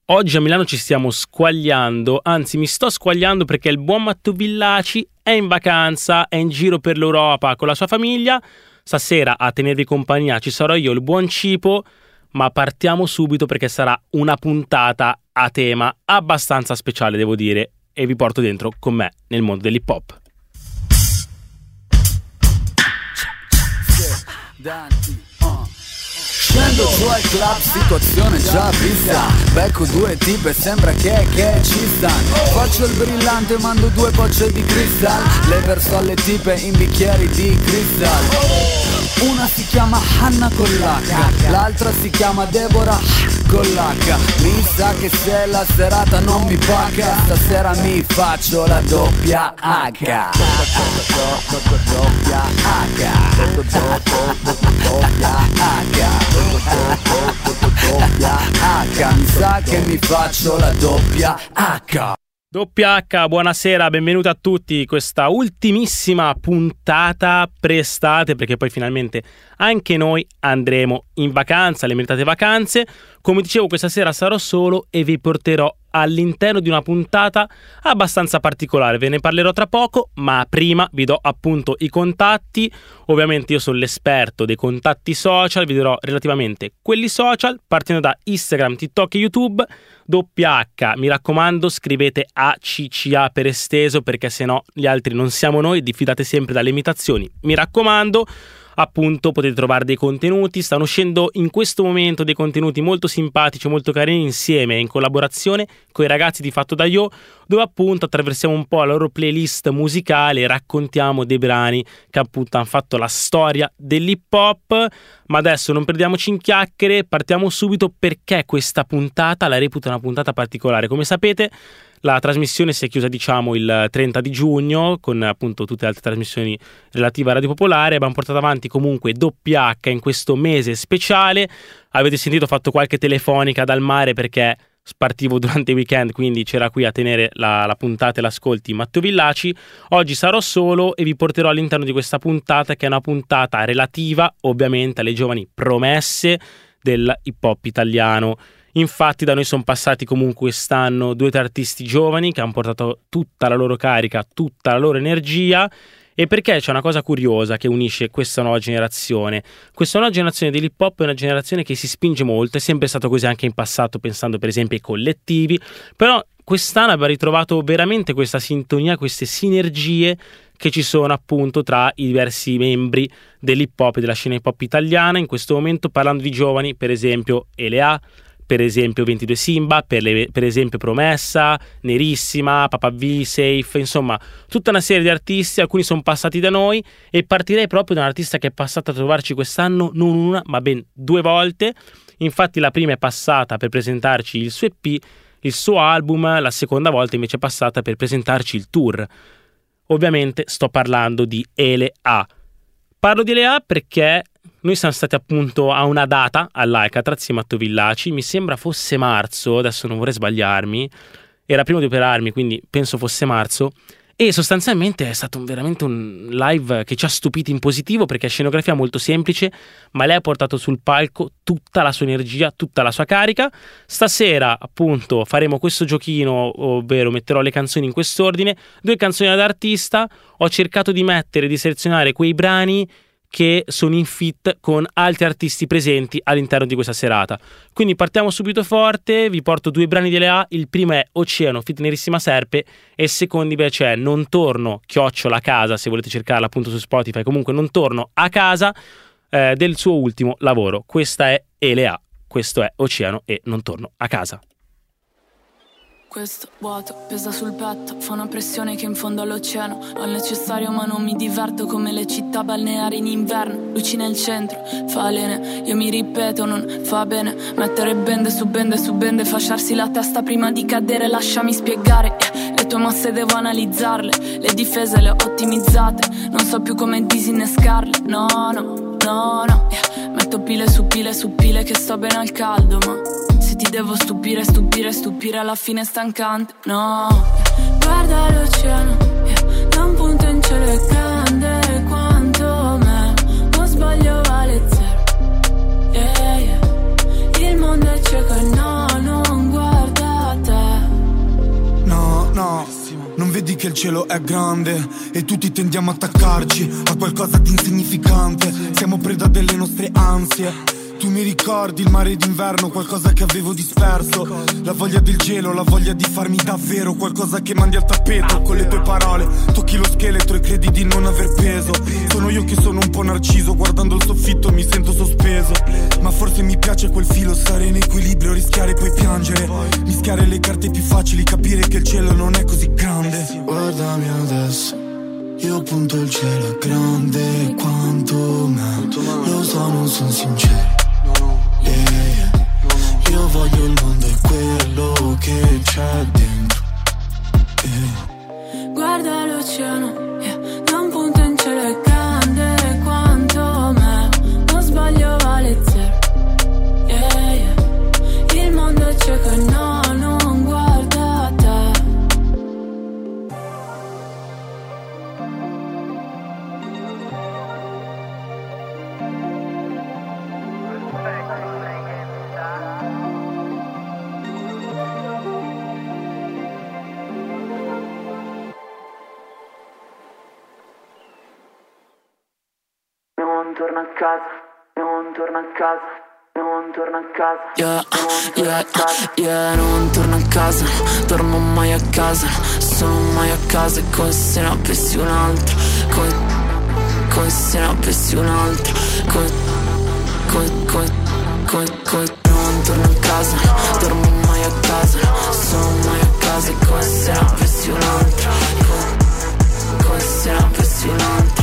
Oggi a Milano ci stiamo squagliando, anzi mi sto squagliando perché il buon Matteo Villaci è in vacanza, è in giro per l'Europa con la sua famiglia. Stasera a tenervi compagnia ci sarò io, il buon Cipo, ma partiamo subito perché sarà una puntata a tema abbastanza speciale, devo dire, e vi porto dentro con me nel mondo dell'hip hop. Scendo giù al club, situazione già vista. Becco due tipe, sembra che ci stanno. Faccio il brillante, mando due bocce di cristal. Le verso alle tipe in bicchieri di cristal. Una si chiama Hanna con l'H, l'altra si chiama Deborah con l'H. Mi sa che se la serata non mi paga, stasera mi faccio la doppia H. Doppia H. Doppia H. Mi sa che mi faccio la doppia H. Doppia H, buonasera, benvenuti a tutti. Questa ultimissima puntata pre-estate, perché poi finalmente anche noi andremo in vacanza, le meritate vacanze. Come dicevo, questa sera sarò solo e vi porterò all'interno di una puntata abbastanza particolare. Ve ne parlerò tra poco, ma prima vi do appunto i contatti. Ovviamente io sono l'esperto dei contatti social, vi dirò relativamente quelli social, partendo da Instagram, TikTok e YouTube. Doppia H, mi raccomando, scrivete ACCA per esteso, perché se no gli altri non siamo noi, diffidate sempre dalle imitazioni, mi raccomando. Appunto potete trovare dei contenuti, stanno uscendo in questo momento dei contenuti molto simpatici, molto carini, insieme in collaborazione con i ragazzi di Fatto da Io, dove appunto attraversiamo un po' la loro playlist musicale e raccontiamo dei brani che appunto hanno fatto la storia dell'hip hop. Ma adesso non perdiamoci in chiacchiere, partiamo subito perché questa puntata la reputo una puntata particolare. Come sapete, la trasmissione si è chiusa il 30 di giugno con appunto tutte le altre trasmissioni relative a Radio Popolare. Abbiamo portato avanti comunque doppia H in questo mese speciale. Avete sentito, ho fatto qualche telefonica dal mare perché partivo durante il weekend, quindi c'era qui a tenere la puntata e l'ascolti Matteo Villaci. Oggi sarò solo e vi porterò all'interno di questa puntata, che è una puntata relativa ovviamente alle giovani promesse del hip hop italiano. Infatti da noi sono passati comunque quest'anno 2 o 3 artisti giovani che hanno portato tutta la loro carica, tutta la loro energia. E perché c'è una cosa curiosa che unisce questa nuova generazione. Questa nuova generazione dell'hip hop è una generazione che si spinge molto, è sempre stato così anche in passato, pensando per esempio ai collettivi, però quest'anno abbiamo ritrovato veramente questa sintonia, queste sinergie che ci sono appunto tra i diversi membri dell'hip hop e della scena hip hop italiana. In questo momento, parlando di giovani, per esempio Elea, per esempio 22 Simba, per esempio Promessa, Nerissima, Papa V, Safe, insomma tutta una serie di artisti. Alcuni sono passati da noi e partirei proprio da un artista che è passato a trovarci quest'anno non una ma ben 2 volte. Infatti la prima è passata per presentarci il suo EP, il suo album, la seconda volta invece è passata per presentarci il tour. Ovviamente sto parlando di Elea. Parlo di Elea perché noi siamo stati appunto a una data all'Alcatraz, Matteo Villaci, mi sembra fosse marzo, adesso non vorrei sbagliarmi, era prima di operarmi, quindi penso fosse marzo, e sostanzialmente è stato veramente un live che ci ha stupiti in positivo, perché è scenografia molto semplice, ma lei ha portato sul palco tutta la sua energia, tutta la sua carica. Stasera appunto faremo questo giochino, ovvero metterò le canzoni in quest'ordine, 2 canzoni ad artista. Ho cercato di selezionare quei brani che sono in feat con altri artisti presenti all'interno di questa serata. Quindi partiamo subito forte, vi porto 2 brani di Elea. Il primo è Oceano feat Nerissima Serpe e il secondo invece è Non torno @ casa, se volete cercarla appunto su Spotify, comunque Non torno a casa, del suo ultimo lavoro. Questa è Elea, questo è Oceano e Non torno a casa. Questo vuoto pesa sul petto, fa una pressione che in fondo all'oceano. Ho il necessario ma non mi diverto, come le città balneari in inverno. Luci nel centro, falene, io mi ripeto non fa bene mettere bende su bende, fasciarsi la testa prima di cadere. Lasciami spiegare, le tue mosse devo analizzarle, le difese le ho ottimizzate, non so più come disinnescarle. No, metto pile su pile che sto bene al caldo, ma se ti devo stupire alla fine è stancante. No, guarda l'oceano, da un punto in cielo è grande quanto me, non sbaglio vale zero. Il mondo è cieco e no, non guarda che il cielo è grande e tutti tendiamo a attaccarci a qualcosa di insignificante. Siamo preda delle nostre ansie. Tu mi ricordi il mare d'inverno, qualcosa che avevo disperso. La voglia del gelo, la voglia di farmi davvero qualcosa che mandi al tappeto. Con le tue parole tocchi lo scheletro e credi di non aver peso. Sono io che sono un po' narciso, guardando il soffitto mi sento sospeso. Ma forse mi piace quel filo, stare in equilibrio, rischiare poi piangere. Mischiare le carte più facili, capire che il cielo non è così grande. Guardami adesso, io punto il cielo è grande quanto me. Lo so, non sono sincero. Io voglio il mondo e quello che c'è dentro. Guarda l'oceano, da un punto in cielo è grande quanto me. Non sbaglio vale zero. Il mondo è cieco e no, non guarda te. Non torno a casa, non torno a casa, non torno a casa. Yeah, non torno a casa, torno mai a casa, sono mai a casa e come se ne avessi un altro, come se ne avessi un altro, non torno a casa, torno mai a casa, sono mai a casa e come se ne avessi un altro, come se ne avessi un altro.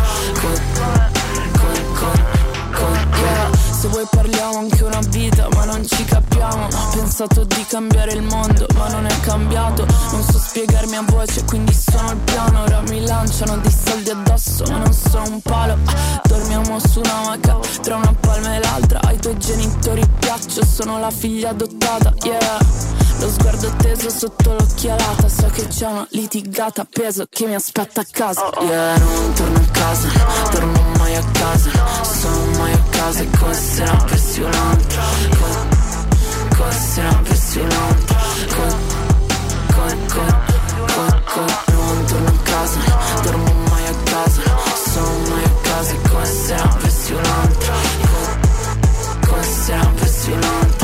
Se vuoi parliamo anche una vita, ma non ci capiamo. Ho pensato di cambiare il mondo, ma non è cambiato. Non so spiegarmi a voce, quindi sono al piano. Ora mi lanciano dei soldi addosso, ma non sono un palo. Dormiamo su una maca, tra una palma e l'altra. Ai tuoi genitori piaccio, sono la figlia adottata, yeah. Lo sguardo teso sotto l'occhialata, so che c'è una litigata a peso che mi aspetta a casa. Yeah, non torno a casa, torno mai a casa, sono mai a casa e come se ne avessi un altro, come se ne avessi un altro, non torno a casa, torno mai a casa, sono mai a casa e come se ne avessi un altro, come se ne avessi un altro.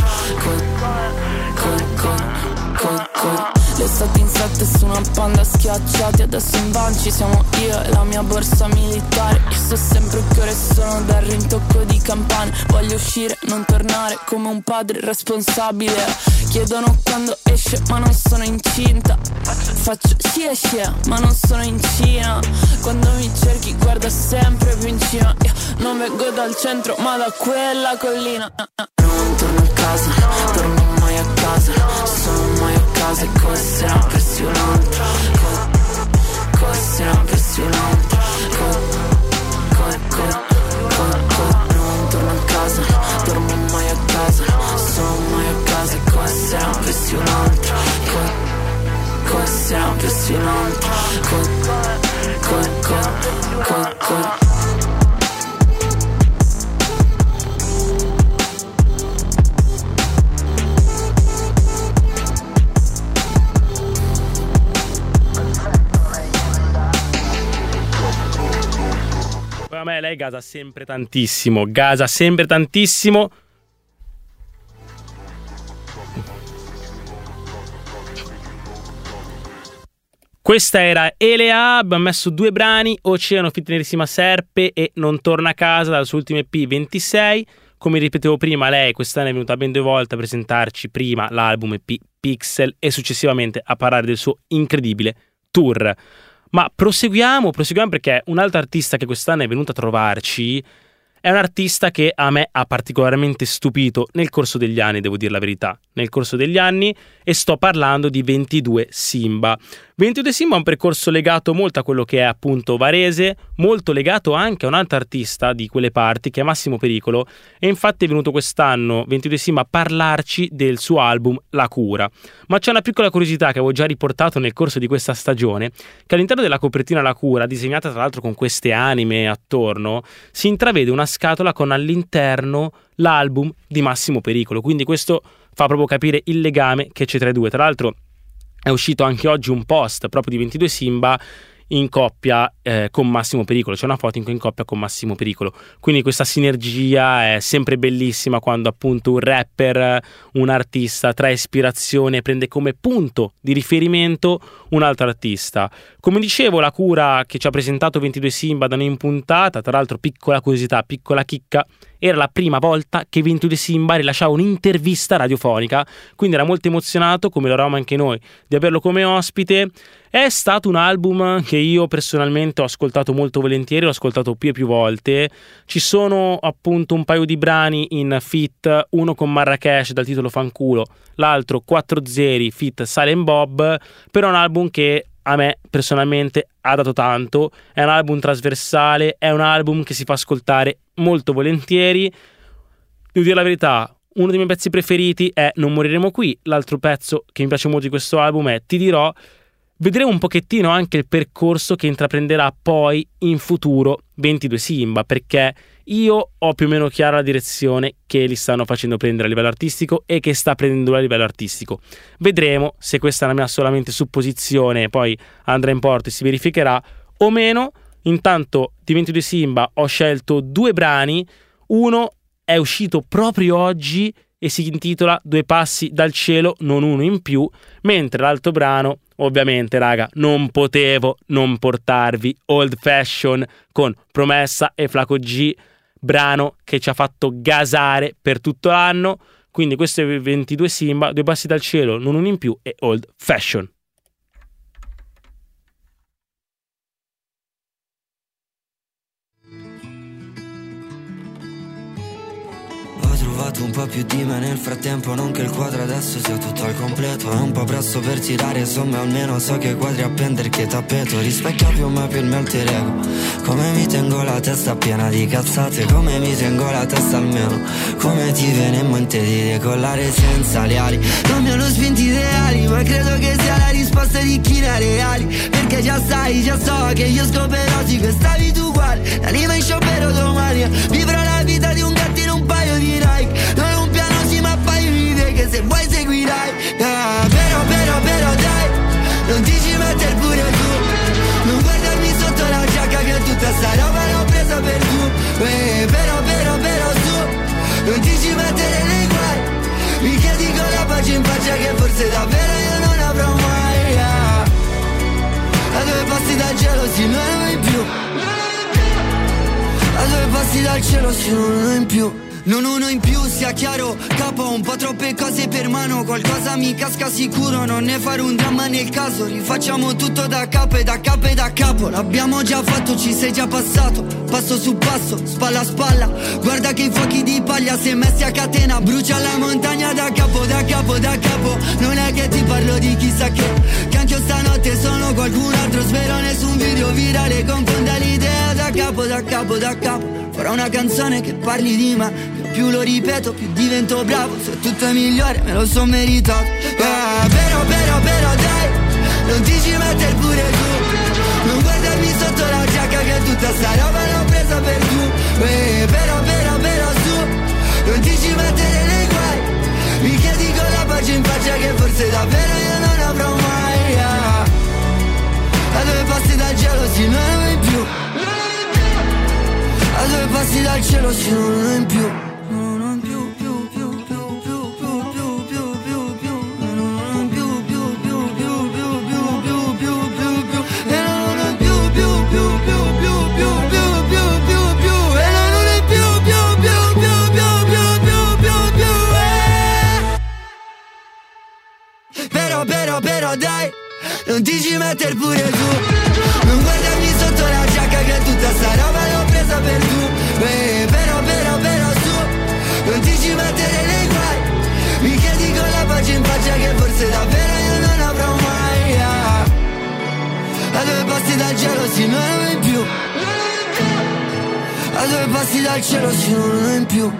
L'estate in sette su una panda schiacciati, adesso in van ci siamo io e la mia borsa militare. Io so sempre che ore sono dal rintocco di campane. Voglio uscire, non tornare come un padre responsabile. Chiedono quando esce ma non sono incinta. Faccio sì esce ma non sono in Cina. Quando mi cerchi guarda sempre più in cima. Io non vengo dal centro ma da quella collina. Non torno a casa, torno mai a casa, sono mai a casa e come se ne avessi un altro, come se ne avessi un altro, non torno a casa, torno mai a casa, sono mai a casa e come se ne avessi un altro, come se ne avessi un altro, A me lei gasa sempre tantissimo. Questa era Elea, abbiamo messo 2 brani, Oceano feat. Tenerissima Serpe e Non torna a casa dal suo ultimo EP 26. Come ripetevo prima, lei quest'anno è venuta ben 2 volte a presentarci prima l'album EP Pixel e successivamente a parlare del suo incredibile tour. Ma proseguiamo perché un altro artista che quest'anno è venuto a trovarci è un artista che a me ha particolarmente stupito nel corso degli anni, devo dire la verità, e sto parlando di 22 Simba. 22 Simba è un percorso legato molto a quello che è appunto Varese, molto legato anche a un altro artista di quelle parti che è Massimo Pericolo, e infatti è venuto quest'anno 22 Simba a parlarci del suo album La Cura. Ma c'è una piccola curiosità che avevo già riportato nel corso di questa stagione, che all'interno della copertina La Cura, disegnata tra l'altro con queste anime attorno, si intravede una scatola con all'interno l'album di Massimo Pericolo, quindi questo fa proprio capire il legame che c'è tra i due. Tra l'altro è uscito anche oggi un post proprio di 22 Simba in coppia con Massimo Pericolo. C'è una foto in coppia con Massimo Pericolo, quindi questa sinergia è sempre bellissima quando appunto un rapper, un artista trae ispirazione e prende come punto di riferimento un altro artista. Come dicevo, la cura che ci ha presentato 22 Simba da noi in puntata, tra l'altro piccola curiosità, piccola chicca, era la prima volta che 22 Simba rilasciava un'intervista radiofonica, quindi era molto emozionato, come lo eravamo anche noi, di averlo come ospite. È stato un album che io personalmente ho ascoltato molto volentieri, l'ho ascoltato più e più volte. Ci sono appunto un paio di brani in feat, uno con Marrakesh dal titolo Fanculo, l'altro 4-0 feat Silent Bob, però è un album che a me personalmente ha dato tanto, è un album trasversale, è un album che si fa ascoltare molto volentieri. Devo dire la verità, uno dei miei pezzi preferiti è Non moriremo qui, l'altro pezzo che mi piace molto di questo album è Ti dirò. Vedremo un pochettino anche il percorso che intraprenderà poi in futuro 22 Simba, perché io ho più o meno chiara la direzione che li stanno facendo prendere a livello artistico e che sta prendendo a livello artistico. Vedremo se questa è la mia solamente supposizione, poi andrà in porto e si verificherà o meno. Intanto di 22 Simba ho scelto 2 brani, uno è uscito proprio oggi e si intitola Due passi dal cielo, non uno in più, mentre l'altro brano, ovviamente raga, non potevo non portarvi Old Fashion con Promessa e Flaco G, brano che ci ha fatto gasare per tutto l'anno. Quindi questo è 22 Simba, Due passi dal cielo, non uno in più e Old Fashion. Ho trovato un po' più di me nel frattempo, non che il quadro adesso sia tutto al completo. È un po' presto per tirare somme, almeno so che quadri appendere che tappeto. Rispecchia più me più il mio alter ego. Come mi tengo la testa piena di cazzate, come mi tengo la testa almeno. Come ti viene in mente di decollare senza le ali. Non mi hanno spinti ideali, ma credo che sia la risposta di chi ne ha reali. Perché già sai, già so che io scoperò sì che stavi tu uguale. L'anima in sciopero domani, vivrò la vita di un gatto in un paio di Nike. Non è un piano sì ma fai un'idea che se vuoi seguirai. Però dai, non ti ci metter pure tu. Non guardarmi sotto la giacca che tutta sta roba l'ho presa per tu. Però su, non ti ci mettere nei guai. Mi chiedi con la pace in faccia che forse davvero io non avrò mai. A 2 passi dal cielo sì, non uno in più. A 2 passi dal cielo sì, non uno in più. Non uno in più, sia chiaro, capo, un po' troppe cose per mano. Qualcosa mi casca sicuro, non ne fare un dramma nel caso. Rifacciamo tutto da capo e da capo e da capo. L'abbiamo già fatto, ci sei già passato. Passo su passo, spalla a spalla. Guarda che i fuochi di paglia se messi a catena. Brucia la montagna da capo, da capo, da capo. Non è che ti parlo di chissà che anch'io stanotte sono qualcun altro. Spero nessun video virale confonda l'idea. Da capo, da capo, da capo. Farò una canzone che parli di me, che più lo ripeto più divento bravo. Se tutto è migliore me lo son meritato. Però dai, non ti ci metter pure tu. Non guardarmi sotto la giacca che tutta sta roba l'ho presa per tu. Però su, non ti ci mettere nei guai. Mi chiedi con la pace in faccia che forse davvero io non avrò mai. A 2 passi dal cielo sì, non uno in più. A 2 passi dal cielo sì, non uno in più. Non più. Però dai, non ti ci metter pure tu. Non guardarmi sotto la giacca che tutta sta roba l'ho presa per tu. Però su, non ti ci mettere nei guai. Mi chiedi con la pace in faccia che forse davvero io non avrò mai. A 2 passi dal cielo sì, non uno in più. A 2 passi dal cielo sì, non uno in più.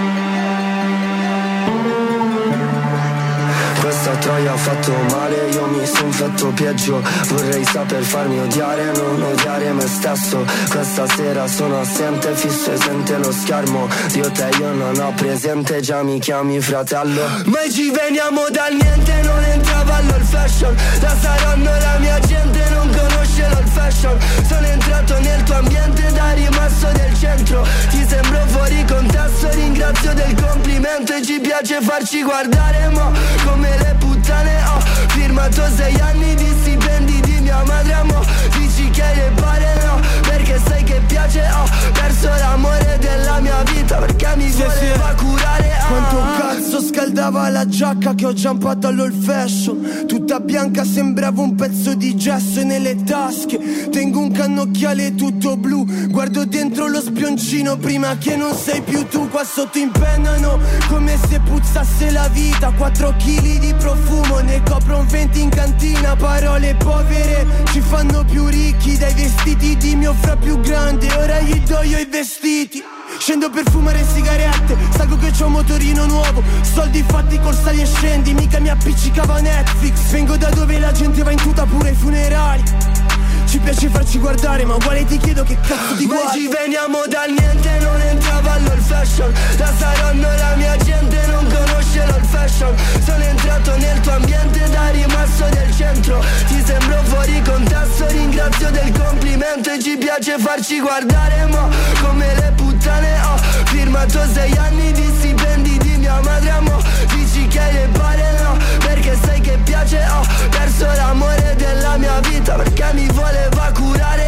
Troia ha fatto male, io mi mi son fatto peggio. Vorrei saper farmi odiare, non odiare me stesso. Questa sera sono assente, fisso e sente lo schermo. Dio te io non ho presente, già mi chiami fratello. Ma ci veniamo dal niente, non entrava all'old fashion. La saranno la mia gente, non conosce l'old fashion. Sono entrato nel tuo ambiente da rimasto del centro. Ti sembro fuori contesto, ringrazio del complimento. E ci piace farci guardare, mo come le puttane. Ho firmato 6 anni di stipendi di mia madre, mo dici che le pare no, perché sai che piace. Ho perso l'amore della mia vita perché mi voleva curare. Quanto cazzo scaldava la giacca che ho giampato all'old fashion. Tutta bianca, sembrava un pezzo di gesso. E nelle tasche tengo un cannocchiale tutto blu. Guardo dentro lo spioncino prima che non sei più tu. Qua sotto impennano come se puzzasse la vita. 4 chili di profumo, ne copro un 20 in cantina. Parole povere ci fanno più ricchi dai vestiti di mio fra più grande. Ora gli do io i vestiti. Scendo per fumare sigarette, salgo che c'ho un motorino nuovo. Soldi fatti col sali e scendi, mica mi appiccicava Netflix. Vengo da dove la gente va in tuta pure ai funerali. Ci piace farci guardare, ma uguale ti chiedo che cazzo di guardi. Ma ci veniamo dal niente, non entrava all'old fashion. La saranno la mia gente, non conosce l'old fashion. Sono entrato nel tuo ambiente da rimasto del centro. Ti sembro fuori contesto, ringrazio del complimento. E ci piace farci guardare, ma come le puttane. Ho firmato 6 anni di stipendi di mia madre, mo dici che le pare no, perché sai che piace. Ho perso l'amore della mia vita perché mi voleva curare.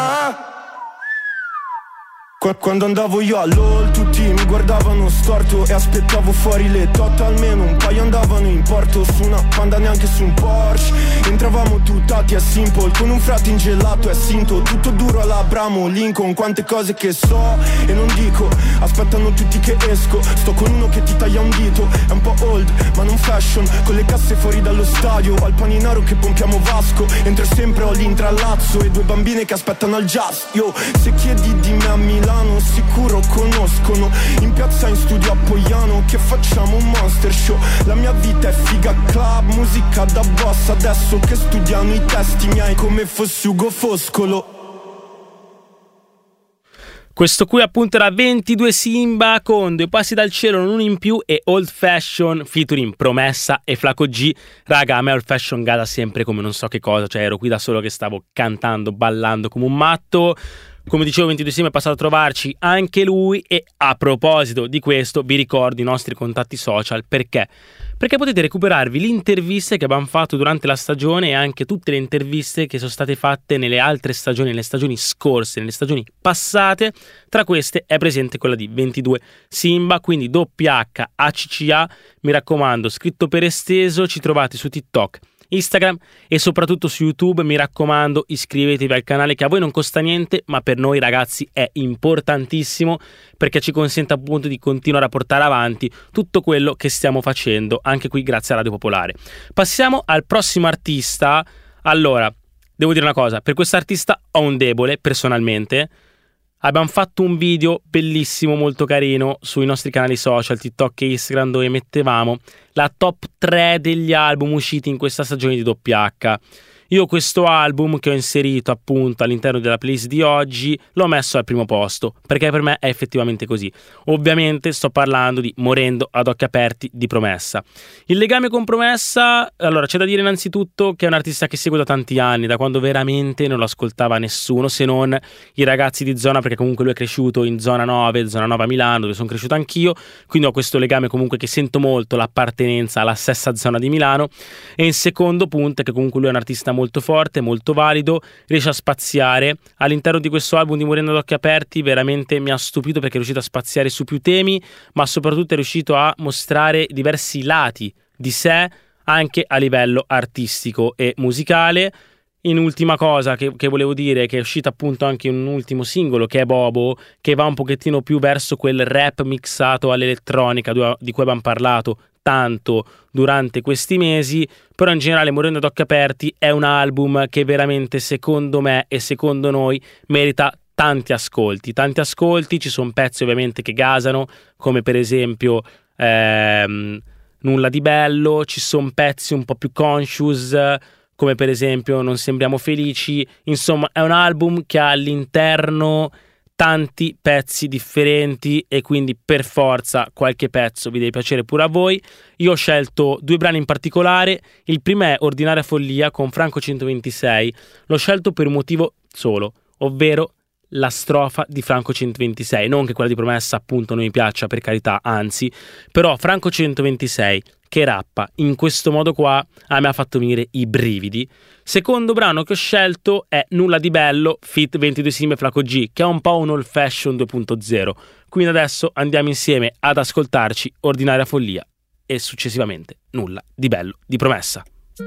Quando andavo io all'all tutti mi guardavano storto e aspettavo fuori le 8 almeno un paio andavano in porto. Su una Panda neanche su un Porsche. Entravamo tuttati a Simple con un frate ingelato e sinto. Tutto duro alla Abramo Lincoln. Quante cose che so e non dico. Aspettano tutti che esco. Sto con uno che ti taglia un dito. È un po' old ma non fashion. Con le casse fuori dallo stadio. Al paninaro che pompiamo Vasco. Entro sempre ho l'intrallazzo e 2 bambine che aspettano al jazz. Yo, se chiedi di me a Milano sicuro conoscono. In piazza in studio a Poiano che facciamo un monster show. La mia vita è figa club, musica da boss. Adesso che studiano i testi miei come fossi Ugo Foscolo. Questo qui appunto era 22 Simba con 2 passi dal cielo, non uno in più e Old Fashion featuring Promessa e Flaco G. Raga, a me Old Fashion gasa sempre come non so che cosa, cioè ero qui da solo che stavo cantando, ballando come un matto. Come dicevo, 22 Simba è passato a trovarci anche lui. E a proposito di questo vi ricordo i nostri contatti social. Perché potete recuperarvi le interviste che abbiamo fatto durante la stagione e anche tutte le interviste che sono state fatte nelle altre stagioni, nelle stagioni scorse, nelle stagioni passate. Tra queste è presente quella di 22 Simba, quindi WHACCA, mi raccomando, scritto per esteso. Ci trovate su TikTok, Instagram e soprattutto su YouTube. Mi raccomando, iscrivetevi al canale che a voi non costa niente, ma per noi ragazzi è importantissimo perché ci consente appunto di continuare a portare avanti tutto quello che stiamo facendo anche qui grazie a Radio Popolare. Passiamo al prossimo artista. Allora, devo dire una cosa, per questo artista ho un debole personalmente. Abbiamo fatto un video bellissimo, molto carino, sui nostri canali social, TikTok e Instagram, dove mettevamo la top 3 degli album usciti in questa stagione di WH. Io questo album che ho inserito appunto all'interno della playlist di oggi l'ho messo al primo posto, perché per me è effettivamente così. Ovviamente sto parlando di Morendo ad occhi aperti di Promessa. Il legame con Promessa, allora c'è da dire innanzitutto che è un artista che seguo da tanti anni, da quando veramente non lo ascoltava nessuno se non i ragazzi di zona, perché comunque lui è cresciuto in zona 9 a Milano, dove sono cresciuto anch'io, quindi ho questo legame comunque che sento molto l'appartenenza alla stessa zona di Milano. E in secondo punto è che comunque lui è un artista molto forte, molto valido, riesce a spaziare all'interno di questo album di Morendo ad occhi aperti. Veramente mi ha stupito perché è riuscito a spaziare su più temi, ma soprattutto è riuscito a mostrare diversi lati di sé anche a livello artistico e musicale. In ultima cosa che volevo dire è che è uscito appunto anche un ultimo singolo che è Bobo, che va un pochettino più verso quel rap mixato all'elettronica di cui abbiamo parlato tanto durante questi mesi. Però in generale Morendo ad occhi aperti è un album che veramente secondo me e secondo noi merita tanti ascolti. Ci sono pezzi ovviamente che gasano, come per esempio Nulla di bello, ci sono pezzi un po' più conscious come per esempio Non sembriamo felici. Insomma, è un album che ha all'interno tanti pezzi differenti e quindi per forza qualche pezzo vi deve piacere pure a voi. Io ho scelto 2 brani in particolare. Il primo è Ordinaria follia con Franco 126. L'ho scelto per un motivo solo, ovvero la strofa di Franco 126. Non che quella di Promessa appunto non mi piaccia, per carità, anzi, però Franco 126 che rappa in questo modo qua a me ha fatto venire i brividi. Secondo brano che ho scelto è Nulla di bello feat 22 Sim e Flaco G, che è un po' un old fashion 2.0. Quindi adesso andiamo insieme ad ascoltarci Ordinaria follia e successivamente Nulla di bello di Promessa.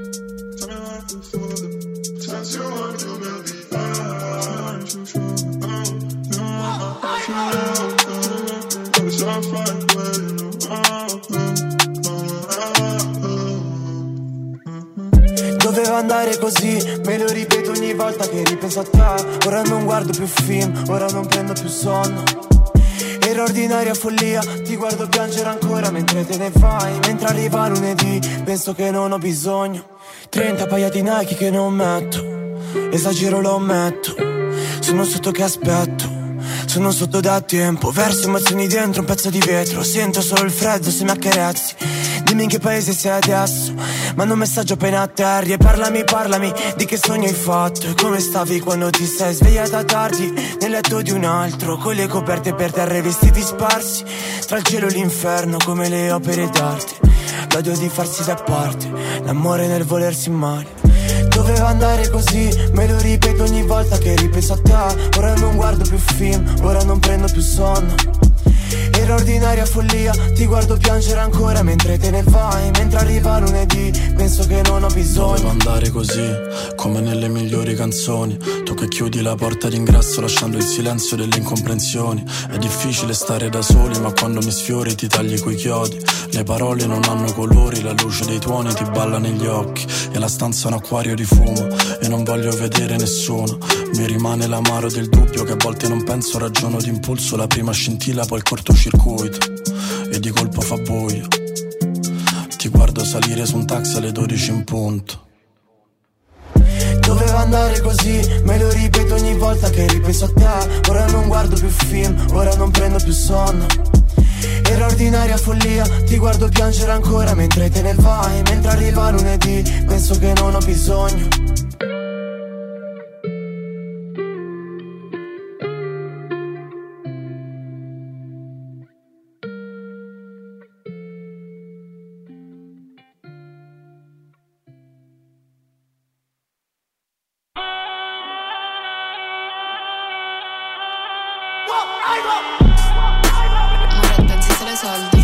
Doveva andare così, me lo ripeto ogni volta che ripenso a te. Ora non guardo più film, ora non prendo più sonno. Era ordinaria follia, ti guardo piangere ancora mentre te ne vai. Mentre arriva lunedì, penso che non ho bisogno. 30 paia di Nike che non metto, esagero lo ammetto. Sono sotto che aspetto, sono sotto da tempo. Verso emozioni dentro un pezzo di vetro. Sento solo il freddo se mi accarezzi. Dimmi in che paese sei adesso. Mando un messaggio appena atterri e parlami di che sogno hai fatto. E come stavi quando ti sei svegliata tardi nel letto di un altro, con le coperte per terra e vestiti sparsi tra il cielo e l'inferno come le opere d'arte. L'odio di farsi da parte, l'amore nel volersi male. Doveva andare così, me lo ripeto ogni volta che ripenso a te. Ora non guardo più film, ora non prendo più sonno. Era ordinaria follia, ti guardo piangere ancora mentre te ne vai. Mentre arriva lunedì, penso che non ho bisogno. Doveva andare così, come nelle migliori canzoni. Tu che chiudi la porta d'ingresso lasciando il silenzio delle incomprensioni. È difficile stare da soli, ma quando mi sfiori ti tagli coi chiodi. Le parole non hanno colori, la luce dei tuoni ti balla negli occhi. E la stanza è un acquario di fumo e non voglio vedere nessuno. Mi rimane l'amaro del dubbio che a volte non penso, ragiono d'impulso. La prima scintilla, poi il cortocircuito e di colpo fa buio. Ti guardo salire su un taxi alle 12 in punto. Doveva andare così, me lo ripeto ogni volta che ripenso a te. Ora non guardo più film, ora non prendo più sonno. Era ordinaria follia, ti guardo piangere ancora mentre te ne vai. Mentre arriva lunedì, penso che non ho bisogno. Pensi solo ai soldi.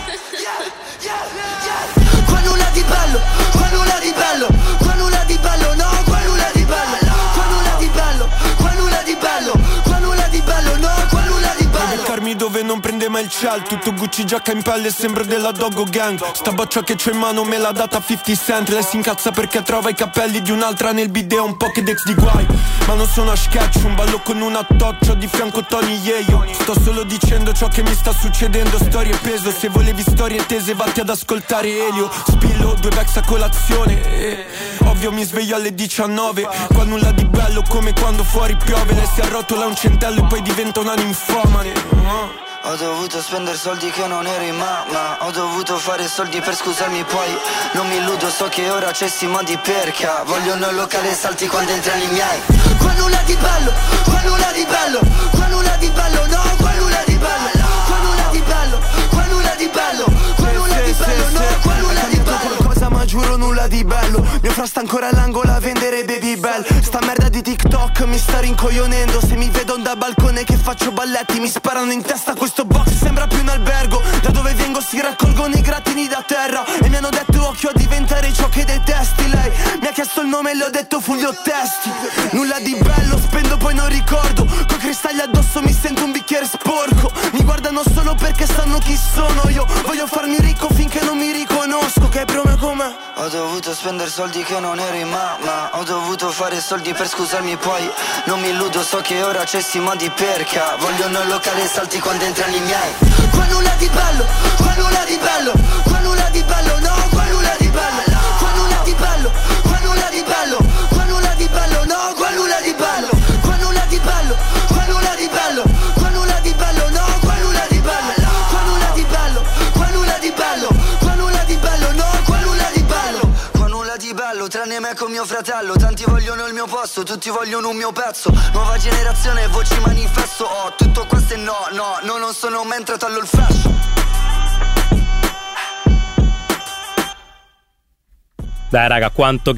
Qua nulla di bello, qua nulla di bello, qua nulla di bello, no, qua nulla di bello, qua nulla di bello, qua nulla di bello, qua nulla di bello, no, qua nulla di bello. Beccarmi dove non prende mai il ciel, tutto Gucci giacca in pelle, sembra della Doggo Gang. Sta baccia che c'ho in mano me l'ha data 50 Cent. Lei si incazza perché trova i capelli di un'altra nel video, un Pokédex di guai. Ma non sono a sketch, un ballo con una toccia di fianco Tony Yeyo. Sto solo dicendo ciò che mi sta succedendo, storie peso. Se volevi storie tese vatti ad ascoltare Elio. Spillo 2 Vex a colazione ovvio mi sveglio alle 19. Qua nulla di bello come quando fuori piove. Lei si arrotola un centello e poi diventa una ninfomane. Ho dovuto spendere soldi che non ero in mamma. Ho dovuto fare soldi per scusarmi, poi non mi illudo, so che ora c'è sti modi perché vogliono il locale salti quando entrano i miei. Qua nulla di bello, qua nulla di bello, qua nulla di bello, no, qua nulla di bello, qua nulla di bello, qua nulla di bello, qua nulla di bello, no, qua nulla di bello. Qualcosa ma giuro nulla di bello. Mio fra sta ancora all'angolo a vendere Baby Bell. Sta merda di TikTok mi sta rincoglionendo. Se mi vedo da balcone che faccio balletti mi sparano in testa. Questo box sembra più un albergo. Da dove vengo si raccolgono i grattini da terra. E mi hanno detto occhio a diventare ciò che detesti. Lei mi ha chiesto il nome e le ho detto Fulvio Testi. Nulla di bello, spendo poi non ricordo. Coi cristalli addosso mi sento un bicchiere sporco. Mi guardano solo perché sanno chi sono. Io voglio farmi ricco finché non mi riconosco. Che prome come? Ho dovuto spendere soldi che non ero in mamma. Ho dovuto fare soldi per scusarmi, poi non mi illudo, so che ora c'è sti modi perché vogliono il locale salti quando entrano i miei. Qua nulla di bello, qua nulla di bello, qua nulla di bello, no, qua nulla di bello, qua nulla di bello, qua nulla di bello. di bello, no, qua nulla di bello, qua nulla di bello, qua nulla di bello, qua nulla di bello, no, qua nulla di bello, qua nulla di bello, qua nulla di bello, qua nulla di bello, no, qua nulla di bello, qua nulla di bello, tranne me con mio fratello, tanti vogliono il mio posto, tutti vogliono un mio pezzo, nuova generazione, voci manifesto, oh, tutto questo è no, non sono mentre tallo il flash. Dai raga, quanto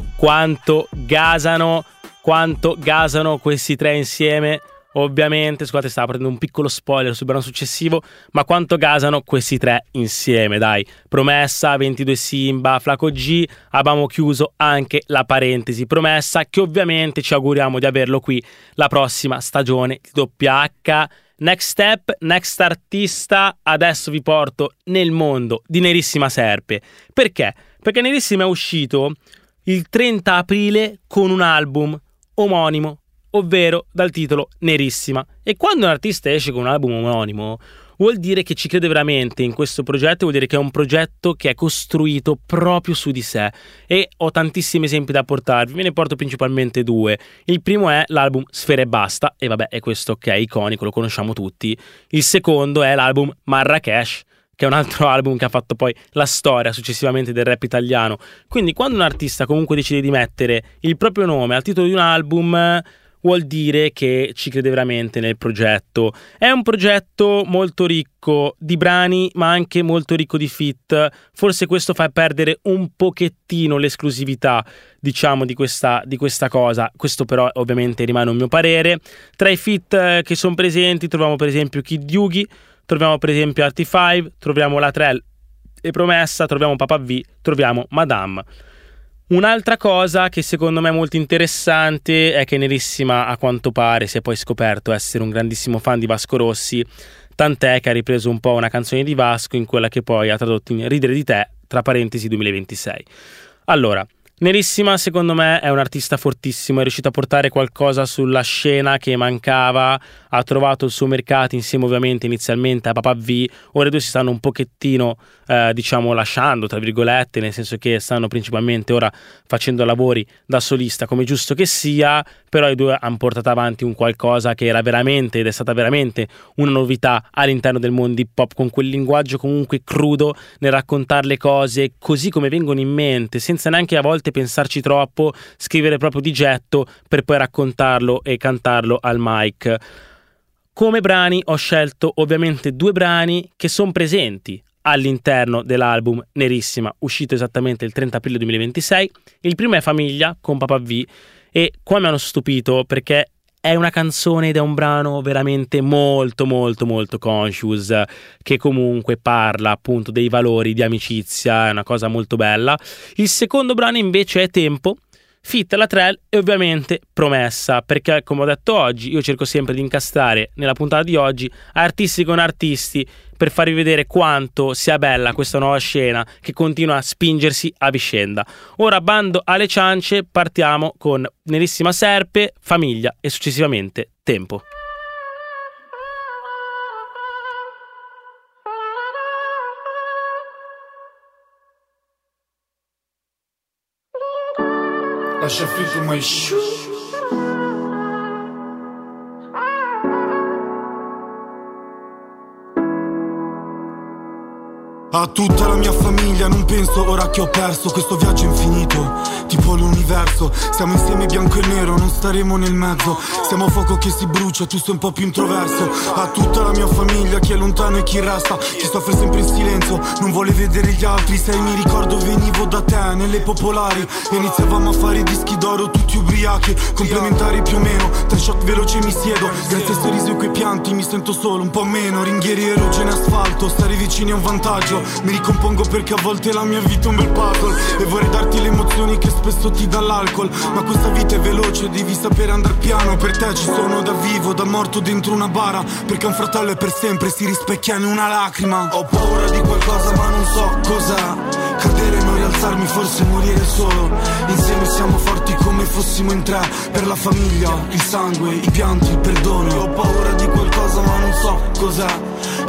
gasano questi tre insieme. Ovviamente, scusate, stavo prendendo un piccolo spoiler sul brano successivo, ma quanto gasano questi tre insieme, dai. Promessa, 22 Simba, Flaco G, abbiamo chiuso anche la parentesi Promessa, che ovviamente ci auguriamo di averlo qui la prossima stagione di WH. Next step, next artista, adesso vi porto nel mondo di Nerissima Serpe. Perché? Perché Nerissima è uscito il 30 aprile con un album omonimo, ovvero dal titolo Nerissima. E quando un artista esce con un album omonimo vuol dire che ci crede veramente in questo progetto, vuol dire che è un progetto che è costruito proprio su di sé. E ho tantissimi esempi da portarvi, ve ne porto principalmente due. Il primo è l'album Sfera e Basta, e vabbè, è questo che è iconico, lo conosciamo tutti. Il secondo è l'album Marrakesh, che è un altro album che ha fatto poi la storia successivamente del rap italiano. Quindi quando un artista comunque decide di mettere il proprio nome al titolo di un album, vuol dire che ci crede veramente nel progetto. È un progetto molto ricco di brani, ma anche molto ricco di feat. Forse questo fa perdere un pochettino l'esclusività, diciamo, di questa cosa. Questo però ovviamente rimane un mio parere. Tra i feat che sono presenti troviamo per esempio Kid Yugi, troviamo per esempio Arty5, troviamo Latrell e Promessa, troviamo Papa V, troviamo Madame. Un'altra cosa che secondo me è molto interessante è che Nerissima, a quanto pare, si è poi scoperto essere un grandissimo fan di Vasco Rossi, tant'è che ha ripreso un po' una canzone di Vasco in quella che poi ha tradotto in Ridere di te, tra parentesi 2026. Allora, Nerissima secondo me è un artista fortissimo, è riuscito a portare qualcosa sulla scena che mancava, ha trovato il suo mercato insieme ovviamente inizialmente a Papa V. Ora i due si stanno un pochettino diciamo lasciando tra virgolette, nel senso che stanno principalmente ora facendo lavori da solista come giusto che sia, però i due hanno portato avanti un qualcosa che era veramente ed è stata veramente una novità all'interno del mondo hip hop, con quel linguaggio comunque crudo nel raccontare le cose così come vengono in mente, senza neanche a volte pensarci troppo, scrivere proprio di getto per poi raccontarlo e cantarlo al mic. Come brani ho scelto ovviamente due brani che sono presenti all'interno dell'album Nerissima, uscito esattamente il 30 aprile 2026. Il primo è Famiglia con Papa V, e qua mi hanno stupito perché è una canzone ed è un brano veramente molto molto molto conscious, che comunque parla appunto dei valori di amicizia, è una cosa molto bella. Il secondo brano invece è Tempo, feat Latrell e ovviamente Promessa, perché come ho detto oggi io cerco sempre di incastrare nella puntata di oggi artisti con artisti per farvi vedere quanto sia bella questa nuova scena che continua a spingersi a vicenda. Ora bando alle ciance, partiamo con Nerissima Serpe, Famiglia e successivamente Tempo. Lascia fitto mai sciù. A tutta la mia famiglia non penso ora che ho perso questo viaggio infinito, tipo l'universo. Siamo insieme bianco e nero, non staremo nel mezzo. Siamo a fuoco che si brucia, tu sei un po' più introverso. A tutta la mia famiglia, chi è lontano e chi resta, chi soffre sempre in silenzio, non vuole vedere gli altri. Sai, mi ricordo venivo da te nelle popolari e iniziavamo a fare dischi d'oro tutti ubriachi, complementari più o meno, 3 shot veloci mi siedo. Grazie a sorrisi e quei pianti mi sento solo un po' meno. Ringhieri e ruggine asfalto, stare vicini è un vantaggio. Mi ricompongo perché a volte la mia vita è un bel puzzle e vorrei darti le emozioni che spesso ti dà l'alcol, ma questa vita è veloce, devi sapere andare piano. Per te ci sono da vivo, da morto dentro una bara, perché un fratello è per sempre, si rispecchia in una lacrima. Ho paura di qualcosa ma non so cos'è, cadere, non rialzarmi, forse morire solo. Insieme siamo forti come fossimo in tre, per la famiglia, il sangue, i pianti, il perdono. Ho paura di qualcosa ma non so cos'è,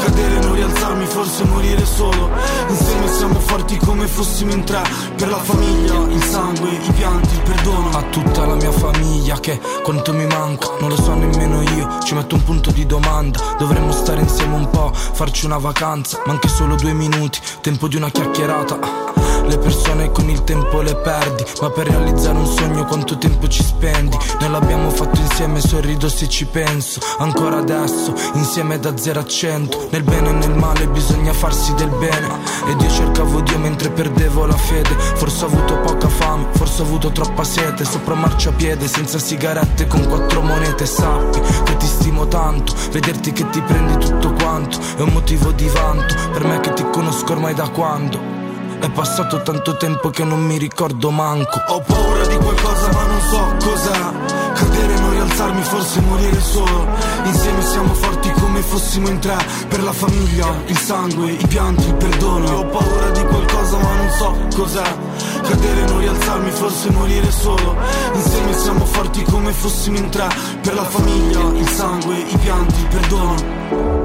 cadere, non rialzarmi, forse morire solo. Insieme siamo forti come fossimo in tre, per la famiglia, il sangue, i pianti, il perdono. A tutta la mia famiglia che quanto mi manca, non lo so nemmeno io, ci metto un punto di domanda. Dovremmo stare insieme un po', farci una vacanza, ma anche solo 2 minuti, tempo di una chiacchierata. Le persone con il tempo le perdi, ma per realizzare un sogno quanto tempo ci spendi? Noi l'abbiamo fatto insieme, sorrido se ci penso. Ancora adesso, insieme da 0 a 100. Nel bene e nel male bisogna farsi del bene. Ed io cercavo Dio mentre perdevo la fede. Forse ho avuto poca fame, forse ho avuto troppa sete. Sopra marciapiede, senza sigarette, con 4 monete. Sappi che ti stimo tanto, vederti che ti prendi tutto quanto è un motivo di vanto, per me che ti conosco ormai da quando. È passato tanto tempo che non mi ricordo manco. Ho paura di qualcosa ma non so cos'è. Cadere, non rialzarmi, forse morire solo. Insieme siamo forti come fossimo in tre, per la famiglia, il sangue, i pianti, il perdono. Io ho paura di qualcosa ma non so cos'è. Cadere, non rialzarmi, forse morire solo. Insieme siamo forti come fossimo in tre, per la famiglia, il sangue, i pianti, il perdono.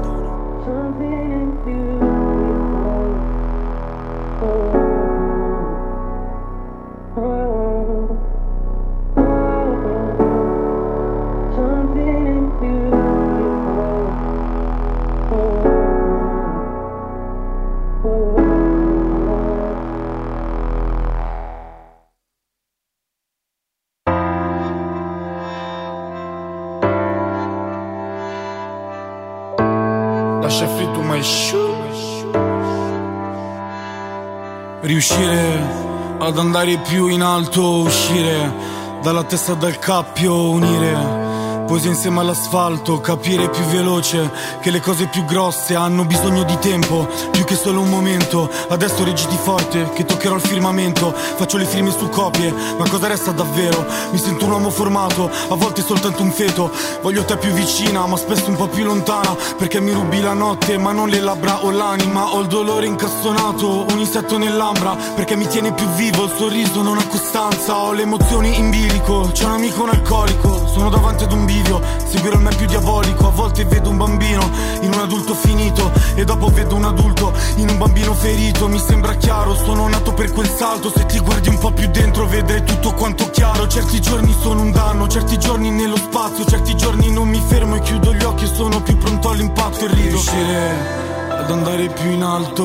Riuscire ad andare più in alto, uscire dalla testa dal cappio, unire poesia insieme all'asfalto, capire più veloce che le cose più grosse hanno bisogno di tempo, più che solo un momento. Adesso reciti forte che toccherò il firmamento, faccio le firme su copie, ma cosa resta davvero? Mi sento un uomo formato, a volte soltanto un feto. Voglio te più vicina, ma spesso un po' più lontana, perché mi rubi la notte, ma non le labbra o l'anima. Ho il dolore incastonato, un insetto nell'ambra, perché mi tiene più vivo, il sorriso non ha costanza. Ho le emozioni in bilico, c'è un amico un alcolico, sono davanti ad un bivio, seguirò il me più diabolico. A volte vedo un bambino in un adulto finito, e dopo vedo un adulto in un bambino ferito. Mi sembra chiaro, sono nato per quel salto. Se ti guardi un po' più dentro vedrai tutto quanto chiaro. Certi giorni sono un danno, certi giorni nello spazio, certi giorni non mi fermo e chiudo gli occhi e sono più pronto all'impatto e rido. Riuscire ad andare più in alto,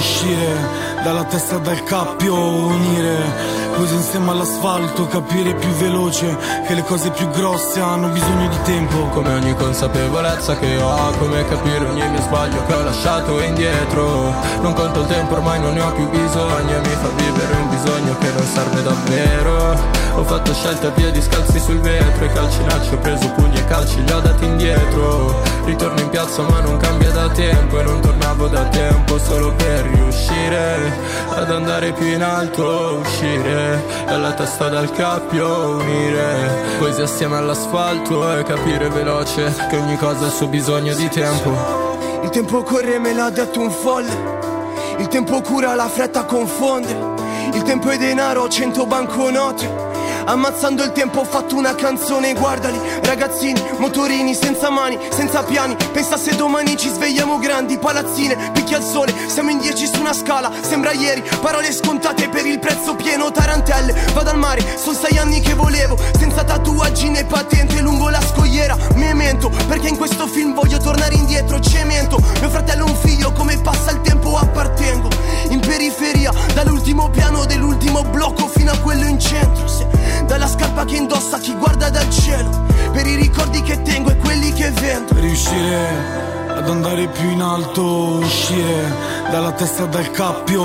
uscire dalla testa dal cappio, unire così insieme all'asfalto, capire più veloce che le cose più grosse hanno bisogno di tempo. Come ogni consapevolezza che ho, come capire ogni mio sbaglio che ho lasciato indietro. Non conto il tempo, ormai non ne ho più bisogno, e mi fa vivere un bisogno che non serve davvero. Ho fatto scelte a piedi scalzi sul vetro, e calcinacci ho preso pugni e calci li ho dati indietro. Ritorno in piazza ma non cambia da tempo, e non tornavo da tempo solo per riuscire ad andare più in alto, uscire dalla testa dal cappio, unire poesia assieme all'asfalto e capire veloce che ogni cosa ha il suo bisogno di tempo. Il tempo corre, me l'ha detto un folle. Il tempo cura, la fretta confonde. Il tempo è denaro, 100 banconote. Ammazzando il tempo ho fatto una canzone, guardali, ragazzini, motorini, senza mani, senza piani. Pensa se domani ci svegliamo grandi, palazzine, picchia il sole, siamo in 10 su una scala, sembra ieri, parole scontate per il prezzo pieno, tarantelle, vado al mare, sono 6 anni che volevo, senza tatuaggi né patente, lungo la scogliera, memento, perché in questo film voglio tornare indietro, cemento, mio fratello è un figlio, come passa il tempo appartengo, in periferia, dall'ultimo piano dell'ultimo blocco fino a quello in centro, dalla scarpa che indossa chi guarda dal cielo, per i ricordi che tengo e quelli che vendo. Riuscire ad andare più in alto, uscire dalla testa dal cappio,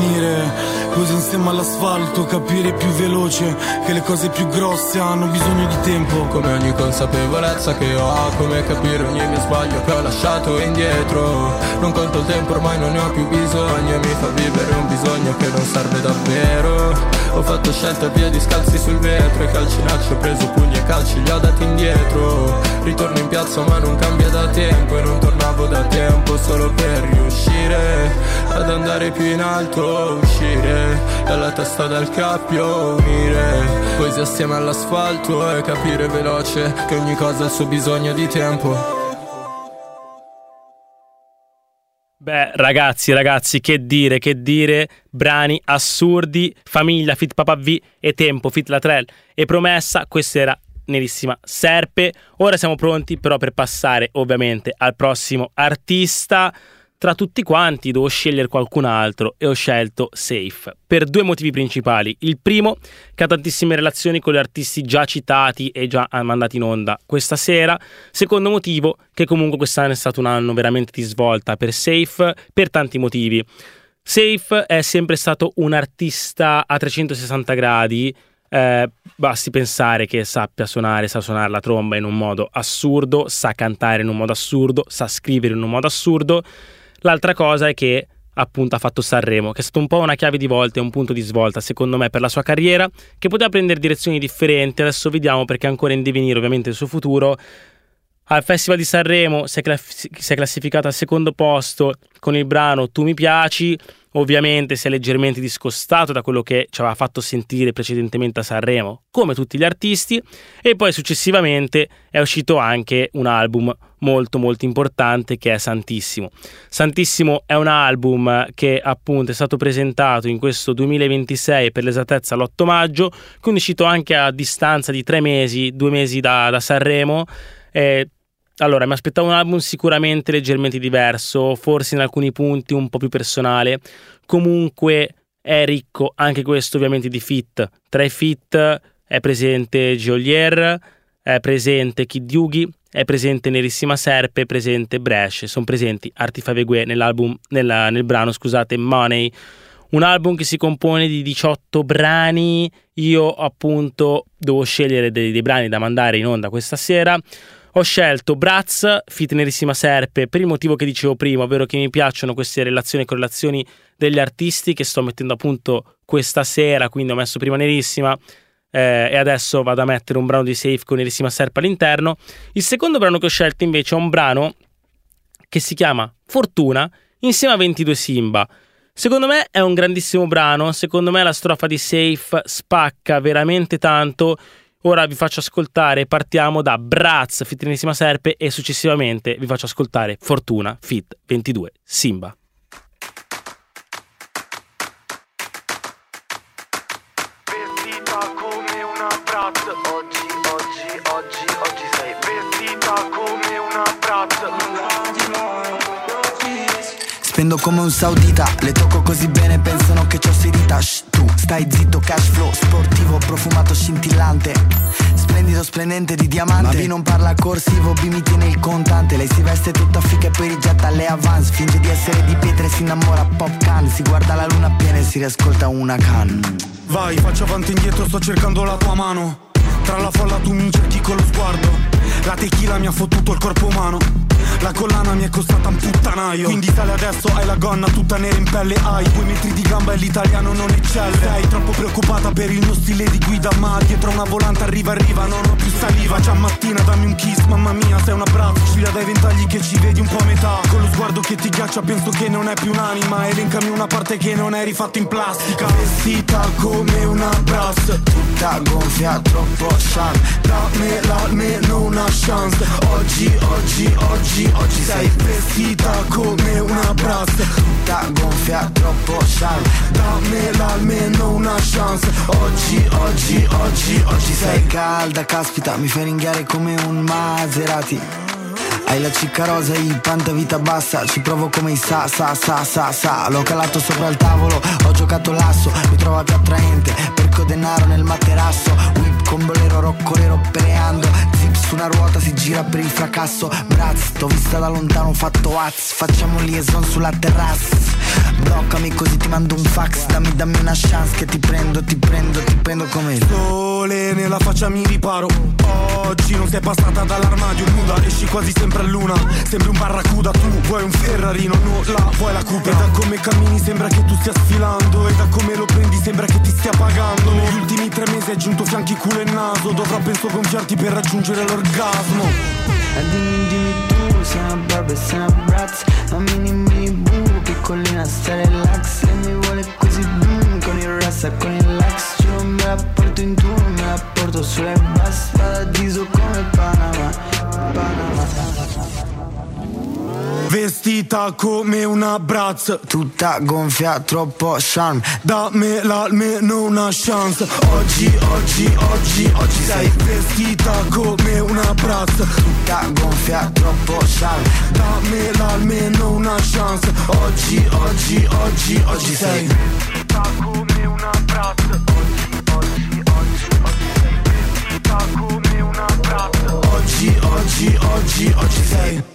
unire così insieme all'asfalto, capire più veloce che le cose più grosse hanno bisogno di tempo. Come ogni consapevolezza che ho, come capire ogni mio sbaglio che ho lasciato indietro. Non conto il tempo, ormai non ne ho più bisogno, e mi fa vivere un bisogno che non serve davvero. Ho fatto scelte a piedi scalzi sul vetro, e calcinacci ho preso pugni e calci li ho dati indietro. Ritorno in piazza ma non cambia da tempo, e non tornavo da tempo solo per riuscire ad andare più in alto, uscire dalla testa dal cappio, unire poesia assieme all'asfalto e capire veloce che ogni cosa ha il suo bisogno di tempo. Beh, ragazzi, che dire, brani assurdi, Famiglia, feat. Papà V e Tempo, feat. Latrell e Promessa, questa era Nerissima Serpe. Ora siamo pronti però per passare ovviamente al prossimo artista. Tra tutti quanti devo scegliere qualcun altro e ho scelto Safe per due motivi principali. Il primo, che ha tantissime relazioni con gli artisti già citati e già mandati in onda questa sera. Secondo motivo, che comunque quest'anno è stato un anno veramente di svolta per Safe per tanti motivi. Safe è sempre stato un artista a 360 gradi. Basti pensare che sa suonare la tromba in un modo assurdo, sa cantare in un modo assurdo, sa scrivere in un modo assurdo. L'altra cosa è che appunto ha fatto Sanremo, che è stato un po' una chiave di volta e un punto di svolta secondo me per la sua carriera, che poteva prendere direzioni differenti. Adesso vediamo, perché è ancora in divenire ovviamente il suo futuro. Al Festival di Sanremo si è classificata al secondo posto con il brano Tu mi piaci. Ovviamente si è leggermente discostato da quello che ci aveva fatto sentire precedentemente a Sanremo, come tutti gli artisti, e poi successivamente è uscito anche un album molto molto importante che è Santissimo. Santissimo è un album che appunto è stato presentato in questo 2026, per l'esattezza l'8 maggio, quindi è uscito anche a distanza di 2 mesi da Sanremo. Allora, mi aspettavo un album sicuramente leggermente diverso, forse in alcuni punti un po' più personale. Comunque è ricco anche questo ovviamente di feat. Tra i feat è presente Geolier, è presente Kid Yugi, è presente Nerissima Serpe, è presente Bresh. Sono presenti Artifavegue nel brano Money. Un album che si compone di 18 brani. Io appunto devo scegliere dei brani da mandare in onda questa sera. Ho scelto Bratz, feat. Nerissima Serpe, per il motivo che dicevo prima, ovvero che mi piacciono queste relazioni e correlazioni degli artisti che sto mettendo a punto questa sera, quindi ho messo prima Nerissima e adesso vado a mettere un brano di Safe con Nerissima Serpe all'interno. Il secondo brano che ho scelto invece è un brano che si chiama Fortuna insieme a 22 Simba. Secondo me è un grandissimo brano, secondo me la strofa di Safe spacca veramente tanto. Ora vi faccio ascoltare, partiamo da Bratz, feat. Nerissima Serpe, e successivamente vi faccio ascoltare Fortuna, feat. 22 Simba. Vestita come una Bratz, oggi sei vestita come una Bratz. Spendo come un saudita, le tocco così bene, pensano che c'ho serita. Shh, tu stai zitto, cash flow sportivo, profumato scintillante, splendido, splendente di diamante. Ma B non parla corsivo, B mi tiene il contante. Lei si veste tutta fica e poi rigetta le avance. Finge di essere di pietra e si innamora pop can. Si guarda la luna piena e si riascolta una can. Vai, faccio avanti e indietro, sto cercando la tua mano. Tra la folla tu mi cerchi con lo sguardo. La tequila mi ha fottuto il corpo umano. La collana mi è costata un puttanaio. Quindi sale adesso, hai la gonna tutta nera in pelle. Hai 2 metri di gamba e l'italiano non eccelle. Sei troppo preoccupata per il mio stile di guida, ma dietro una volante arriva, non ho più saliva. Già mattina dammi un kiss, mamma mia sei un abbraccio. Ciglia dai ventagli che ci vedi un po' a metà. Con lo sguardo che ti ghiaccia penso che non è più un'anima. Elencami una parte che non è rifatta in plastica. Vestita come una Bratz, tutta gonfia, troppo sharp. Dammela almeno una chance. Oggi sei vestita come una Bratz, tutta gonfia, troppo sharp. Dammela almeno una chance. Oggi sei calda, caspita, mi fai ringhiare come un Maserati. Hai la cicca rosa e il pantavita bassa. Ci provo come i sa. L'ho calato sopra il tavolo, ho giocato l'asso. Mi trova più attraente, perco denaro nel materasso. Whip con bolero, roccolero pereando. Zip su una ruota, si gira per il fracasso. Bratz, t'ho vista da lontano, ho fatto az. Facciamo liaison sulla terrazza. Bloccami così ti mando un fax. Dammi una chance che ti prendo come il sole nella faccia mi riparo. Oggi non sei passata dall'armadio nuda. Esci quasi sempre a luna, sembri un barracuda. Tu vuoi un Ferrarino, no, la vuoi la Cupra. E da come cammini sembra che tu stia sfilando. E da come lo prendi sembra che ti stia pagando. Negli ultimi 3 mesi hai aggiunto fianchi, culo e naso. Dovrò penso gonfiarti per raggiungere l'orgasmo. E dimmi tu, sei una barba e sei una Bratz. Ma mini boo, piccolina sta relax. E mi vuole così con il rasta, con il lax. Io non me la porto in tour, me la porto sulle basse. Paradiso come Panama. vestita come una Bratz, tutta gonfia, troppo charme, dammela almeno una chance. Oggi sei vestita come una Bratz, tutta gonfia, troppo charme, dammela almeno una chance. Oggi sei vestita come una Bratz. Come una Bratz. Oggi sei.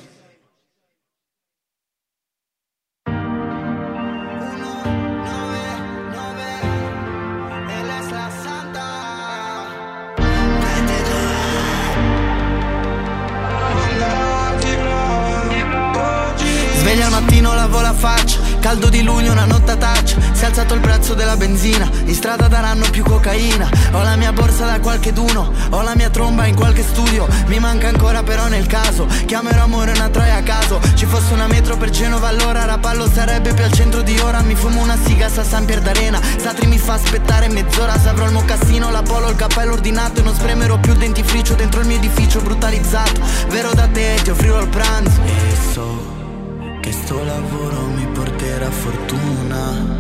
Sveglia al mattino, lavo la faccia, caldo di luglio, una nottataccia. Si è alzato il prezzo della benzina, in strada daranno più cocaina. Ho la mia borsa da qualcheduno, ho la mia tromba in qualche studio. Mi manca ancora però nel caso, chiamerò amore una troia a caso. Ci fosse una metro per Genova allora, Rapallo sarebbe più al centro di ora. Mi fumo una siga a San Pier d'Arena, Satri mi fa aspettare mezz'ora. Se avrò il mocassino, la polo, il cappello ordinato, e non spremerò più il dentifricio dentro il mio edificio brutalizzato. Vero da te, ti offrirò il pranzo e so che sto lavoro mi porterà fortuna.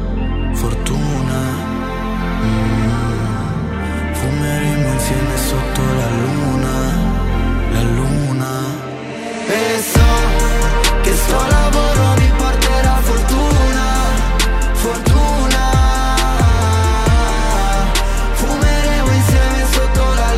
Fumeremo insieme sotto la luna. E so che sto lavoro mi porterà fortuna. Fumeremo insieme sotto la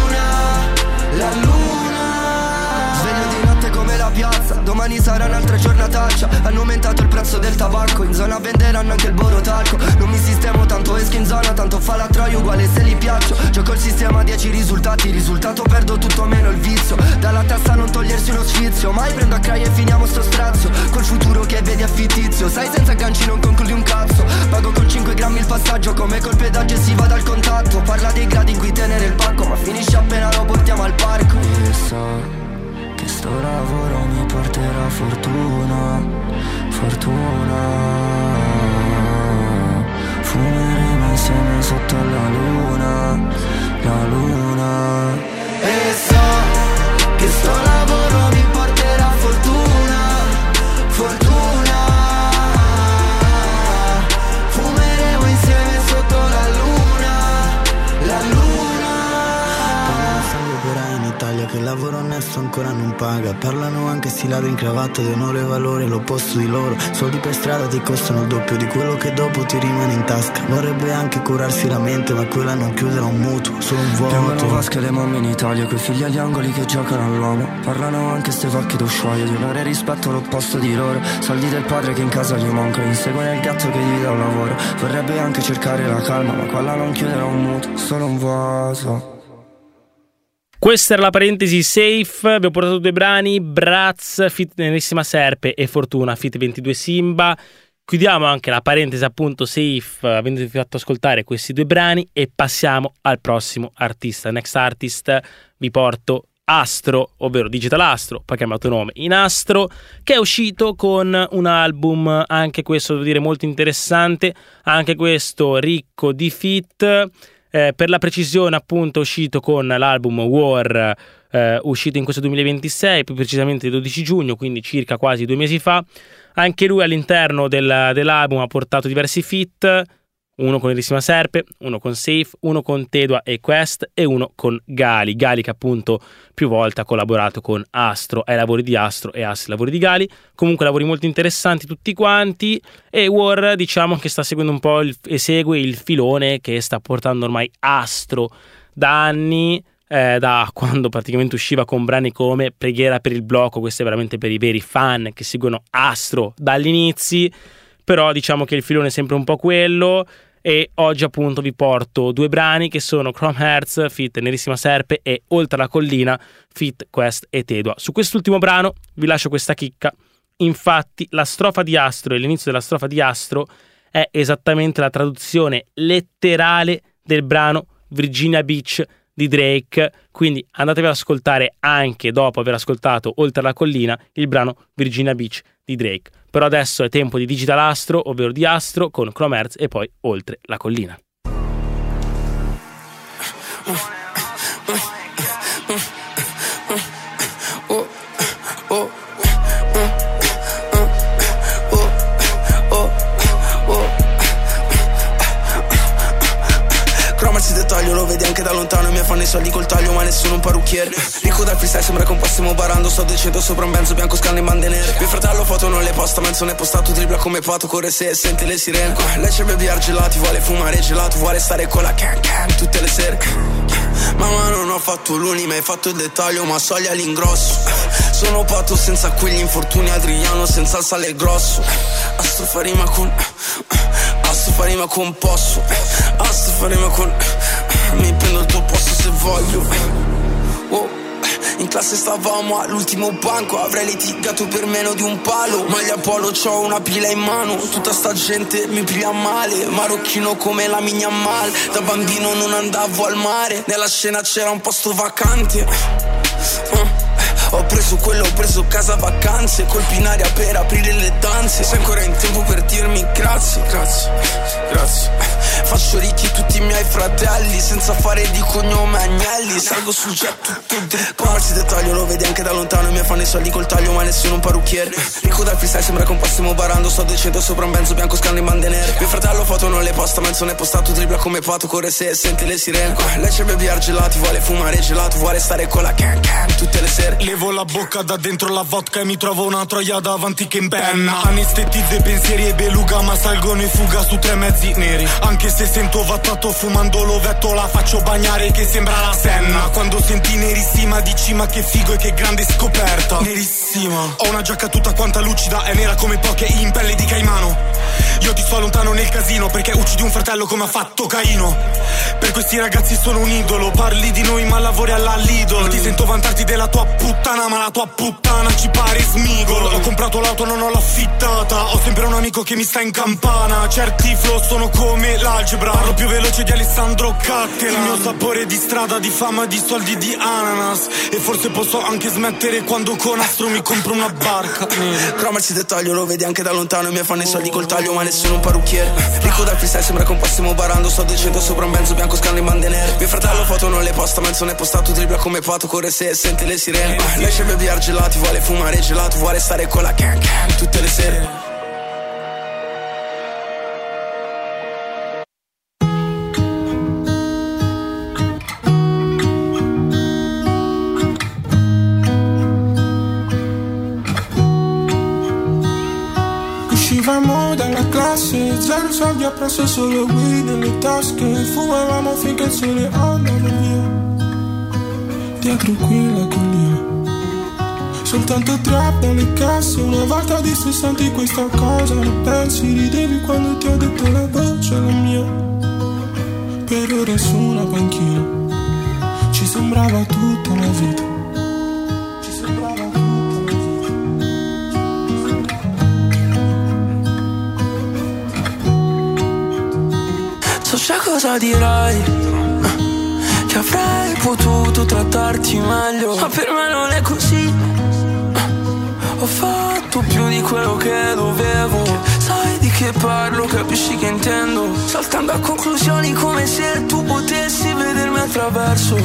luna. Sveglio di notte come la piazza, domani sarà un'altra giornataccia. Hanno aumentato il prezzo del tabacco, in zona venderanno anche il borotalco. Non mi sistemo tanto, esco in zona, tanto fa la troia uguale se li piaccio. Gioco il sistema 10 risultati, risultato perdo tutto meno il vizio. Dalla testa non togliersi uno sfizio, mai prendo a craia e finiamo sto strazio. Col futuro che vedi è fittizio, sai senza ganci non concludi un cazzo. Pago con 5 grammi il passaggio, come col pedaggio e si va dal contatto. Parla dei gradi in cui tenere il pacco, ma finisce appena lo portiamo al parco. E so che sto lavoro mi porterà fortuna. Fumeremo insieme sotto la luna. E so che sto lavoro mi porterà fortuna. Fumeremo insieme sotto la luna. Operai in Italia che il lavoro onesto ancora non paga. Parlano anche sti ladri in cravatta di onore e valore, l'opposto di loro. Soldi per strada ti costano il doppio di quello che dopo ti rimane in tasca. Vorrebbe anche curarsi la mente, ma quella non chiuderà un mutuo, solo un vuoto. Piangono vasche le mamme in Italia, quei figli agli angoli che giocano all'uomo. Parlano anche ste vacche d'uscioia, di onore e rispetto all'opposto di loro. Soldi del padre che in casa gli mancano, insegue il gatto che gli dà un lavoro. Vorrebbe anche cercare la calma, ma quella non chiuderà un mutuo, solo un vuoto. Questa era la parentesi Safe. Abbiamo portato due brani: Bratz feat. Nerissima Serpe e Fortuna feat. 22 Simba. Chiudiamo anche la parentesi appunto Safe, avendovi fatto ascoltare questi due brani, e passiamo al prossimo artista. Next artist, vi porto Astro, ovvero Digital Astro, poi chiamato nome in Astro, che è uscito con un album, anche questo devo dire molto interessante, anche questo ricco di feat. Per la precisione appunto è uscito con l'album War, uscito in questo 2026, più precisamente il 12 giugno, quindi circa quasi 2 mesi fa. Anche lui all'interno dell'album ha portato diversi feat, uno con Nerissima Serpe, uno con Safe, uno con Tedua e Quest e uno con Gali che appunto più volte ha collaborato con Astro, ai lavori di Astro e Astro ai lavori di Gali. Comunque lavori molto interessanti tutti quanti, e War diciamo che sta seguendo un po' e segue il filone che sta portando ormai Astro da anni, da quando praticamente usciva con brani come Preghiera per il blocco. Questo è veramente per i veri fan che seguono Astro dagli inizi, però diciamo che il filone è sempre un po' quello. E oggi appunto vi porto due brani che sono Chrome Hearts feat. Nerissima Serpe e Oltre la collina feat. Quest e Tedua. Su quest'ultimo brano vi lascio questa chicca. Infatti la strofa di Astro e l'inizio della strofa di Astro è esattamente la traduzione letterale del brano Virginia Beach di Drake, quindi andatevi ad ascoltare anche dopo aver ascoltato Oltre la collina il brano Virginia Beach di Drake. Però adesso è tempo di Digital Astro, ovvero di Astro con Chrome Hearts e poi Oltre la collina. parrucchiere. Ricco dal freestyle, sembra che un po' stiamo barando. Sto dicendo sopra un benzo bianco, scanne in bande nere. Mio fratello foto non le posta, mezzo ne è postato, dribbla come pato, corre se e sente le sirene. Lei c'è bevi gelati, vuole fumare gelato, vuole stare con la can can tutte le sere. Mamma non ho fatto l'uni, ma hai fatto il dettaglio, ma soglia all'ingrosso. Sono patto senza quegli infortuni, Adriano senza il sale grosso. Astrofarima con posso. Astrofarima con mi prendo il tuo posto se voglio. Oh. In classe stavamo all'ultimo banco, avrei litigato per meno di un palo. Maglia polo, c'ho una pila in mano, tutta sta gente mi piglia male. Marocchino come la Mignamal, da bambino non andavo al mare. Nella scena c'era un posto vacante. Ho preso quello, ho preso casa vacanze, colpi in aria per aprire le danze. Sei ancora in tempo per dirmi grazie. Faccio ricchi tutti i miei fratelli, senza fare di cognome Agnelli. Salgo sul jet tutto dritto. Qualsiasi dettaglio lo vedi anche da lontano. Mi fanno i soldi col taglio ma nessuno un parrucchiere. Ricco dal freestyle, sembra che un po' stiamo barando. Sto dicendo sopra un benzo bianco, scanne in bande nere. Mio fratello foto non le posta, mezzo ne è postato, dribbla come pato, corre se e sente le sirene. Lei c'è bevi gelati, vuole fumare gelato, vuole stare con la can can tutte le sere. Levo la bocca da dentro la vodka e mi trovo una troia davanti che impenna. Anestetizza i pensieri e beluga, ma salgono in fuga su 3 mezzi neri. Anche se sento vattato fumando l'ovetto, la faccio bagnare che sembra la Senna. Quando senti nerissima dici ma che figo e che grande scoperta. Nerissima. Ho una giacca tutta quanta lucida, è nera come poche in pelle di caimano. Io ti sto lontano nel casino perché uccidi un fratello come ha fatto Caino. Per questi ragazzi sono un idolo, parli di noi ma lavori alla Lidl. Ti sento vantarti della tua puttana, ma la tua puttana ci pare smigolo. Ho comprato l'auto, non ho l'affittata, ho sempre un amico che mi sta in campana. Certi flow sono come l'algebra, parlo più veloce di Alessandro Cattelan. Il mio sapore di strada, di fama, di soldi, di ananas. E forse posso anche smettere quando con Astro mi compro una barca. Cromarsi dettaglio, lo vedi anche da lontano. Mi fanno i soldi col taglio ma nessuno un parrucchiere. Ricco dal freestyle, sembra che un po' stiamo barando. Sto dicendo sopra un benzo bianco, scanne in bande nere. Mio fratello foto non le posta, mezzo ne è postato, dribbla come pato, corre se e sente le sirene. Lei c'è bevi gelati, vuole fumare gelato, vuole stare con la can can tutte le sere. Uscivamo dalla classe, 0 soldi appresso, solo weed nelle tasche. Fumavamo finché il sole andava via, dietro quella collina. Soltanto trap dalle casse, una volta dissi senti questa cosa, ne pensi, ridevi quando ti ho detto la voce è la mia. Per ore su una panchina, ci sembrava tutta la vita. Ci sembrava tutta la vita. So già cosa dirai, che avrei potuto trattarti meglio, ma per me non è così. Ho fatto più di quello che dovevo, sai di che parlo, capisci che intendo. Saltando a conclusioni come se tu potessi vedermi attraverso.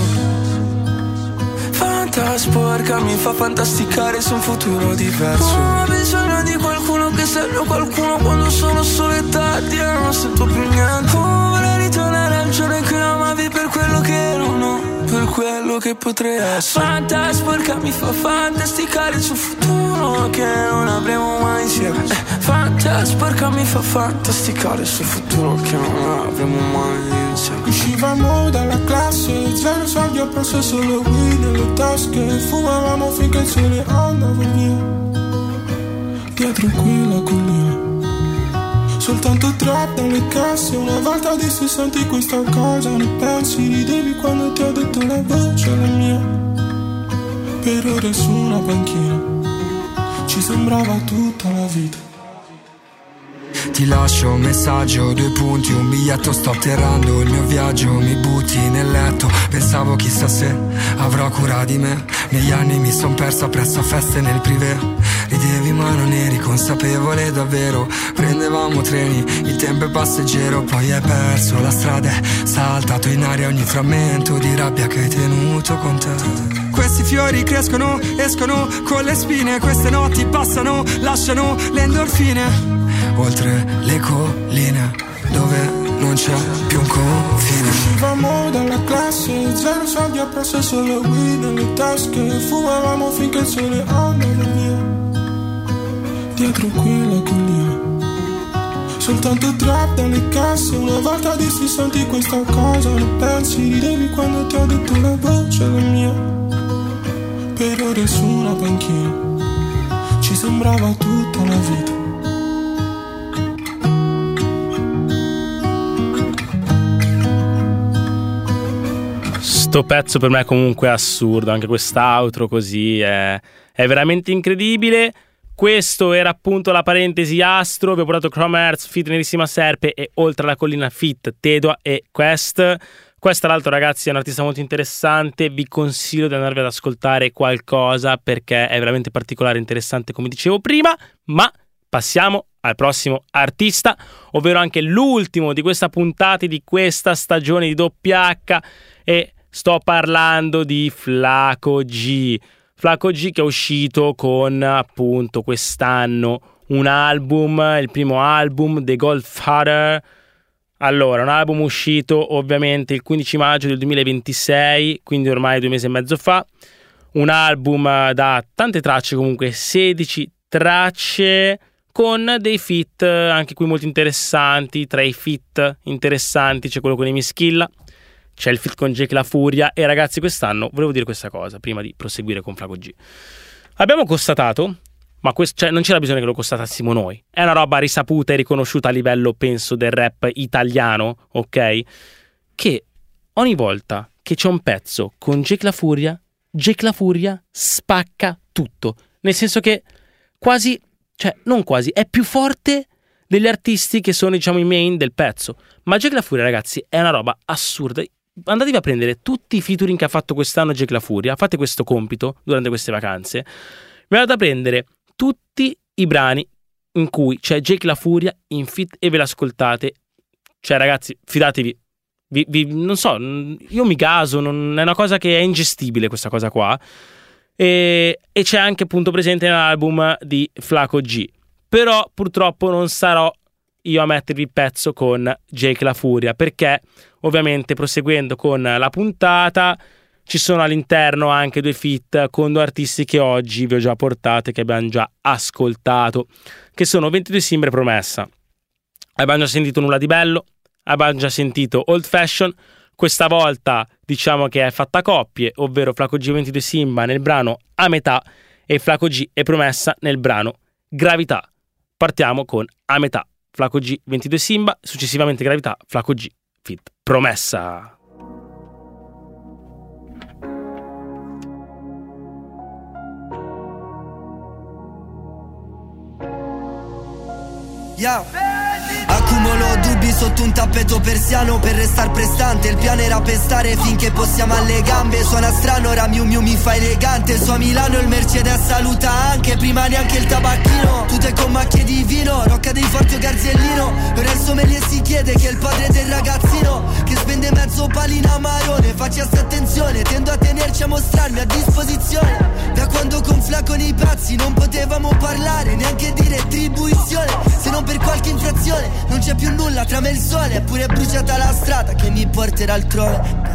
Fanta sporca mi fa fantasticare su un futuro diverso. Ho bisogno di qualcuno che serve qualcuno quando sono solo e tardi e non sento più niente. Vorrei ritornare al giorno che amavi per quello che non ho, per quello che potrei essere. Fanta sporca mi fa fantasticare sul futuro che non avremo mai insieme. Fanta sporca mi fa fantasticare sul futuro che non avremo mai insieme. Uscivamo dalla classe, 0 soldi appresso, solo weed nelle tasche. Fumavamo finché il sole andava via, dietro quella collina. Soltanto trap dalle casse, una volta dissi senti questa cosa, ne pensi, ridevi quando ti ho detto la voce è la mia. Per ore su una panchina, ci sembrava tutta la vita. Ti lascio un messaggio, 2 punti, un biglietto, sto atterrando il mio viaggio, mi butti nel letto, pensavo chissà se avrò cura di me. Negli anni mi son perso presso a feste nel privé, ridevi ma non eri consapevole davvero. Prendevamo treni, il tempo è passeggero, poi hai perso la strada, è saltato in aria ogni frammento di rabbia che hai tenuto con te. Questi fiori crescono, escono con le spine, queste notti passano, lasciano le endorfine oltre le colline dove non non c'è più un confine. Uscivamo dalla classe, 0 soldi appresso, solo weed nelle tasche. Fumavamo finché il sole andava via, dietro quella collia. Soltanto trap dalle casse. Una volta dissi senti questa cosa, ne pensi, ridevi quando ti ho detto la voce è la mia. Per ore su una panchina ci sembrava tutta la vita. Sto pezzo per me comunque è assurdo, anche quest'outro così è veramente incredibile. Questo era appunto la parentesi Astro. Vi ho portato Chrome Hearts, feat Nerissima Serpe e Oltre la collina feat Tedua e Quest. Questa, tra l'altro, ragazzi, è un artista molto interessante. Vi consiglio di andarvi ad ascoltare qualcosa perché è veramente particolare e interessante, come dicevo prima. Ma passiamo al prossimo artista, ovvero anche l'ultimo di questa puntata, di questa stagione di Doppiac, e sto parlando di Flaco G. Flaco G, che è uscito con appunto quest'anno un album, il primo album, The Godfather. Allora, un album uscito ovviamente il 15 maggio del 2026, quindi ormai 2 mesi e mezzo fa. Un album da tante tracce, comunque 16 tracce, con dei feat anche qui molto interessanti. Tra i feat interessanti c'è quello con Emischilla, c'è il feat con Jake La Furia. E ragazzi, quest'anno volevo dire questa cosa prima di proseguire con Flaco G. Abbiamo constatato, ma cioè non c'era bisogno che lo constatassimo noi, è una roba risaputa e riconosciuta a livello, penso, del rap italiano, ok? Che ogni volta che c'è un pezzo con Jake La Furia spacca tutto. Nel senso che quasi, cioè non quasi, è più forte degli artisti che sono, diciamo, i main del pezzo. Ma Jake La Furia, ragazzi, è una roba assurda. Andatevi a prendere tutti i featuring che ha fatto quest'anno Jake La Furia, fate questo compito durante queste vacanze, vi andate a prendere tutti i brani in cui c'è Jake La Furia in feat e ve l'ascoltate. Cioè, ragazzi, fidatevi, non so, io mi gaso, è una cosa che è ingestibile questa cosa qua. E c'è anche appunto presente nell'album di Flaco G. Però purtroppo non sarò io a mettervi il pezzo con Jake La Furia, perché ovviamente, proseguendo con la puntata, ci sono all'interno anche 2 feat con 2 artisti che oggi vi ho già portato e che abbiamo già ascoltato, che sono 22 Simba e Promessa. Abbiamo già sentito Nulla di Bello, abbiamo già sentito Old Fashion. Questa volta diciamo che è fatta a coppie, ovvero Flaco G e 22 Simba nel brano A Metà e Flaco G e Promessa nel brano Gravità. Partiamo con A Metà, Flaco G, 22 Simba, successivamente Gravità, Flaco G, feat Promessa. Yeah. Accumulo dubbi sotto un tappeto persiano per restar prestante. Il piano era pestare finché possiamo alle gambe. Suona strano, ora Miu Miu mi fa elegante. Su a Milano il Mercedes saluta anche, prima neanche il tabacchino. Tutte con macchie di vino, Rocca dei Forti o Garzellino. Ora il sommelier si chiede che è il padre del ragazzino che spende mezzo palino a Marone. Facciasti attenzione, tendo a tenerci a mostrarmi a disposizione. Da quando con Flaco nei pazzi non potevamo parlare, neanche dire retribuizione, se non per qualche infrazione. Non c'è più nulla tra me e il sole, eppure è bruciata la strada che mi porterà altrove.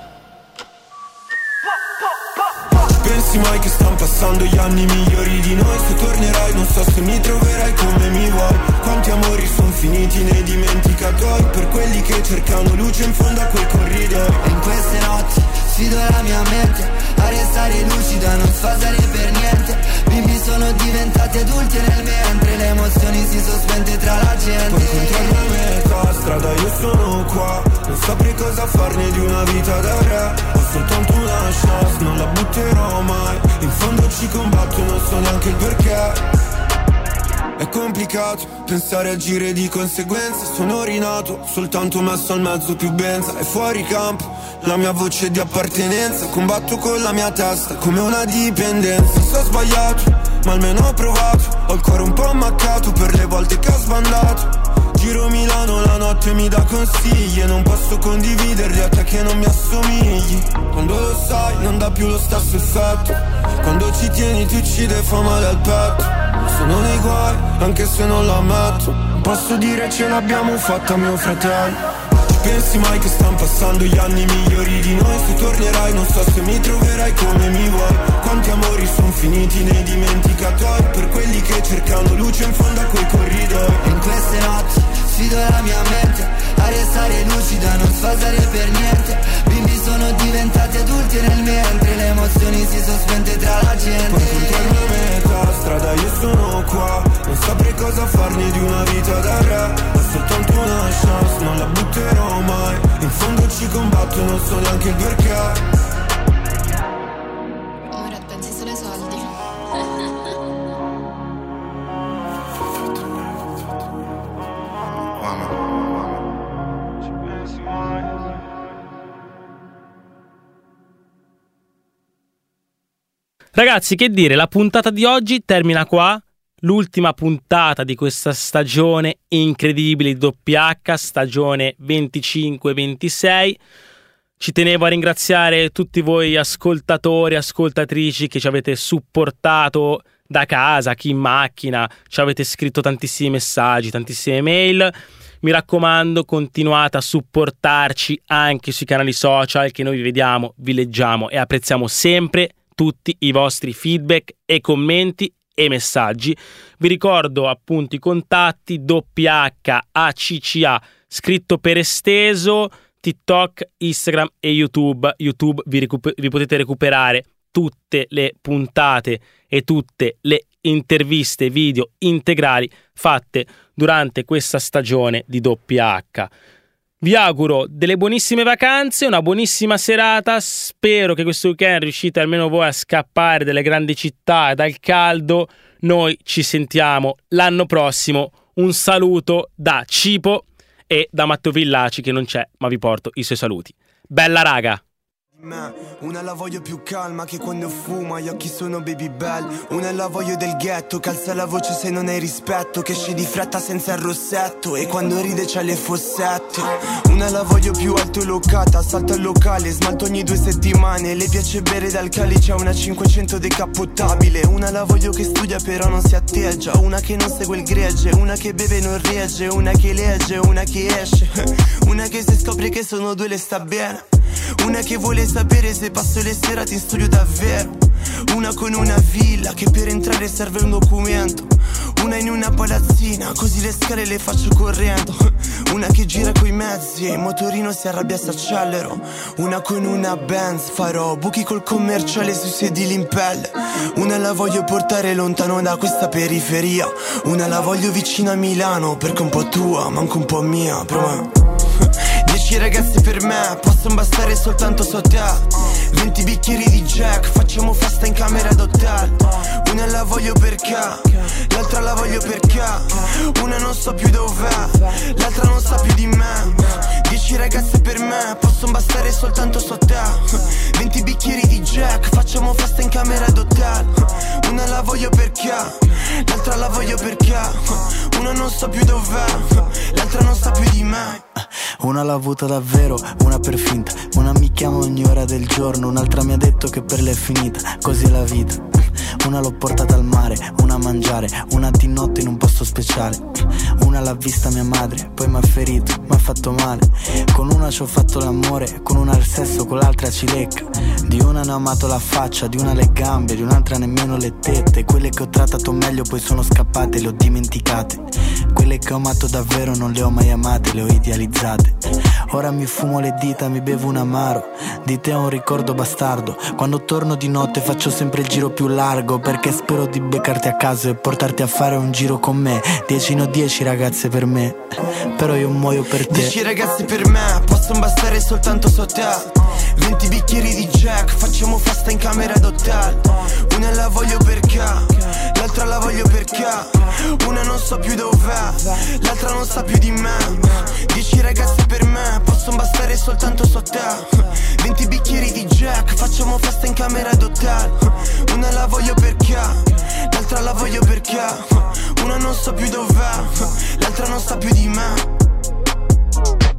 Pensi mai che stanno passando gli anni migliori di noi? Se tornerai non so se mi troverai come mi vuoi. Quanti amori sono finiti nei dimenticatori, per quelli che cercano luce in fondo a quei corridoi. E in queste notti sfido la mia mente a restare lucida, non sfasare per niente. Bimbi sono diventati adulti nel mentre le emozioni si sospende tra la gente. Puoi incontrarmi a metà strada, io sono qua, non saprei cosa farne di una vita da re. Ho soltanto una chance, non la butterò mai. In fondo ci combatto e non so neanche il perché. È complicato pensare a agire di conseguenza. Sono rinato, soltanto messo al mezzo più benza. È fuori campo la mia voce di appartenenza. Combatto con la mia testa come una dipendenza. So sbagliato, ma almeno ho provato. Ho il cuore un po' ammaccato per le volte che ho sbandato. Giro Milano la notte mi dà consigli e non posso condividerli a te che non mi assomigli. Quando lo sai non dà più lo stesso effetto. Quando ci tieni ti uccide e fa male al petto. Sono nei guai anche se non lo ammetto. Posso dire ce l'abbiamo fatta mio fratello. Pensi mai che stanno passando gli anni migliori di noi? Se tornerai non so se mi troverai come mi vuoi. Quanti amori sono finiti nei dimenticatori, per quelli che cercano luce in fondo a quei corridoi. In queste notti sfido la mia mente a restare lucida, non sfasare per niente. Bimbi sono diventati adulti nel mentre le emozioni si sono spente tra la gente. Quando intorno a metà strada io sono qua, non saprei cosa farne di una vita da re. Ho soltanto una chance, non la butterò mai. In fondo ci combatto, non so neanche il perché. Ora pensi solo ai soldi. Ragazzi, che dire, la puntata di oggi termina qua. L'ultima puntata di questa stagione incredibile di WH, stagione 25-26. Ci tenevo a ringraziare tutti voi ascoltatori, ascoltatrici che ci avete supportato da casa, chi in macchina, ci avete scritto tantissimi messaggi, tantissime mail. Mi raccomando, continuate a supportarci anche sui canali social, che noi vi vediamo, vi leggiamo e apprezziamo sempre tutti i vostri feedback e commenti e messaggi. Vi ricordo appunto i contatti: WHACCA scritto per esteso, TikTok, Instagram e YouTube. Vi potete recuperare tutte le puntate e tutte le interviste video integrali fatte durante questa stagione di WH. Vi auguro delle buonissime vacanze, una buonissima serata. Spero che questo weekend riuscite almeno voi a scappare dalle grandi città e dal caldo. Noi ci sentiamo l'anno prossimo. Un saluto da Cipo e da Matteo Villaci, che non c'è, ma vi porto i suoi saluti. Bella raga! Una la voglio più calma che quando fuma, gli occhi sono baby bell. Una la voglio del ghetto, calza la voce se non hai rispetto, che esce di fretta senza il rossetto e quando ride c'ha le fossette. Una la voglio più alto locata, salto al locale, smalto ogni 2 settimane. Le piace bere dal calice, una 500 decappottabile. Una la voglio che studia però non si atteggia, una che non segue il gregge, una che beve non regge, una che legge, una che esce. Una che se scopre che sono 2 le sta bene. Una che vuole sapere se passo le serate in studio davvero. Una con una villa che per entrare serve un documento. Una in una palazzina, così le scale le faccio correndo. Una che gira coi mezzi e il motorino si arrabbia se accelero. Una con una Benz, farò buchi col commerciale sui sedili in pelle. Una la voglio portare lontano da questa periferia. Una la voglio vicino a Milano, perché un po' tua, ma anche un po' mia, però 10 ragazzi per me, possono bastare soltanto so te. 20 bicchieri di Jack, facciamo festa in camera d'hotel. Una la voglio perché, l'altra la voglio perché. Una non so più dov'è, l'altra non sa più di me. 10 ragazze per me, possono bastare soltanto so te. 20 bicchieri di Jack, facciamo festa in camera d'hotel. Una la voglio perché, l'altra la voglio perché. Una non so più dov'è, l'altra non sa più di me. Una l'ho avuta davvero, una per finta. Una mi chiama ogni ora del giorno, un'altra mi ha detto che per lei è finita. Così è la vita. Una l'ho portata al mare, una a mangiare, una di notte in un posto speciale. Una l'ha vista mia madre, poi m'ha ferito, m'ha fatto male. Con una ci ho fatto l'amore, con una il sesso, con l'altra cilecca. Di una ne ho amato la faccia, di una le gambe, di un'altra nemmeno le tette. Quelle che ho trattato meglio poi sono scappate, le ho dimenticate. Quelle che ho amato davvero non le ho mai amate, le ho idealizzate. Ora mi fumo le dita, mi bevo un amaro. Di te ho un ricordo bastardo. Quando torno di notte faccio sempre il giro più largo, perché spero di beccarti a caso e portarti a fare un giro con me. 10 no 10 ragazze per me, però io muoio per te. 10 ragazzi per me, possono bastare soltanto so te. 20 bicchieri di Jack, facciamo festa in camera d'hotel. Una la voglio perché, l'altra la voglio perché. Una non so più dov'è, l'altra non sa più di me. 10 ragazzi per me, possono bastare soltanto so te. 20 bicchieri di Jack, facciamo festa in camera d'hotel. Una la voglio perché, l'altra la voglio perché. Una non so più dov'è, l'altra non sa più di me.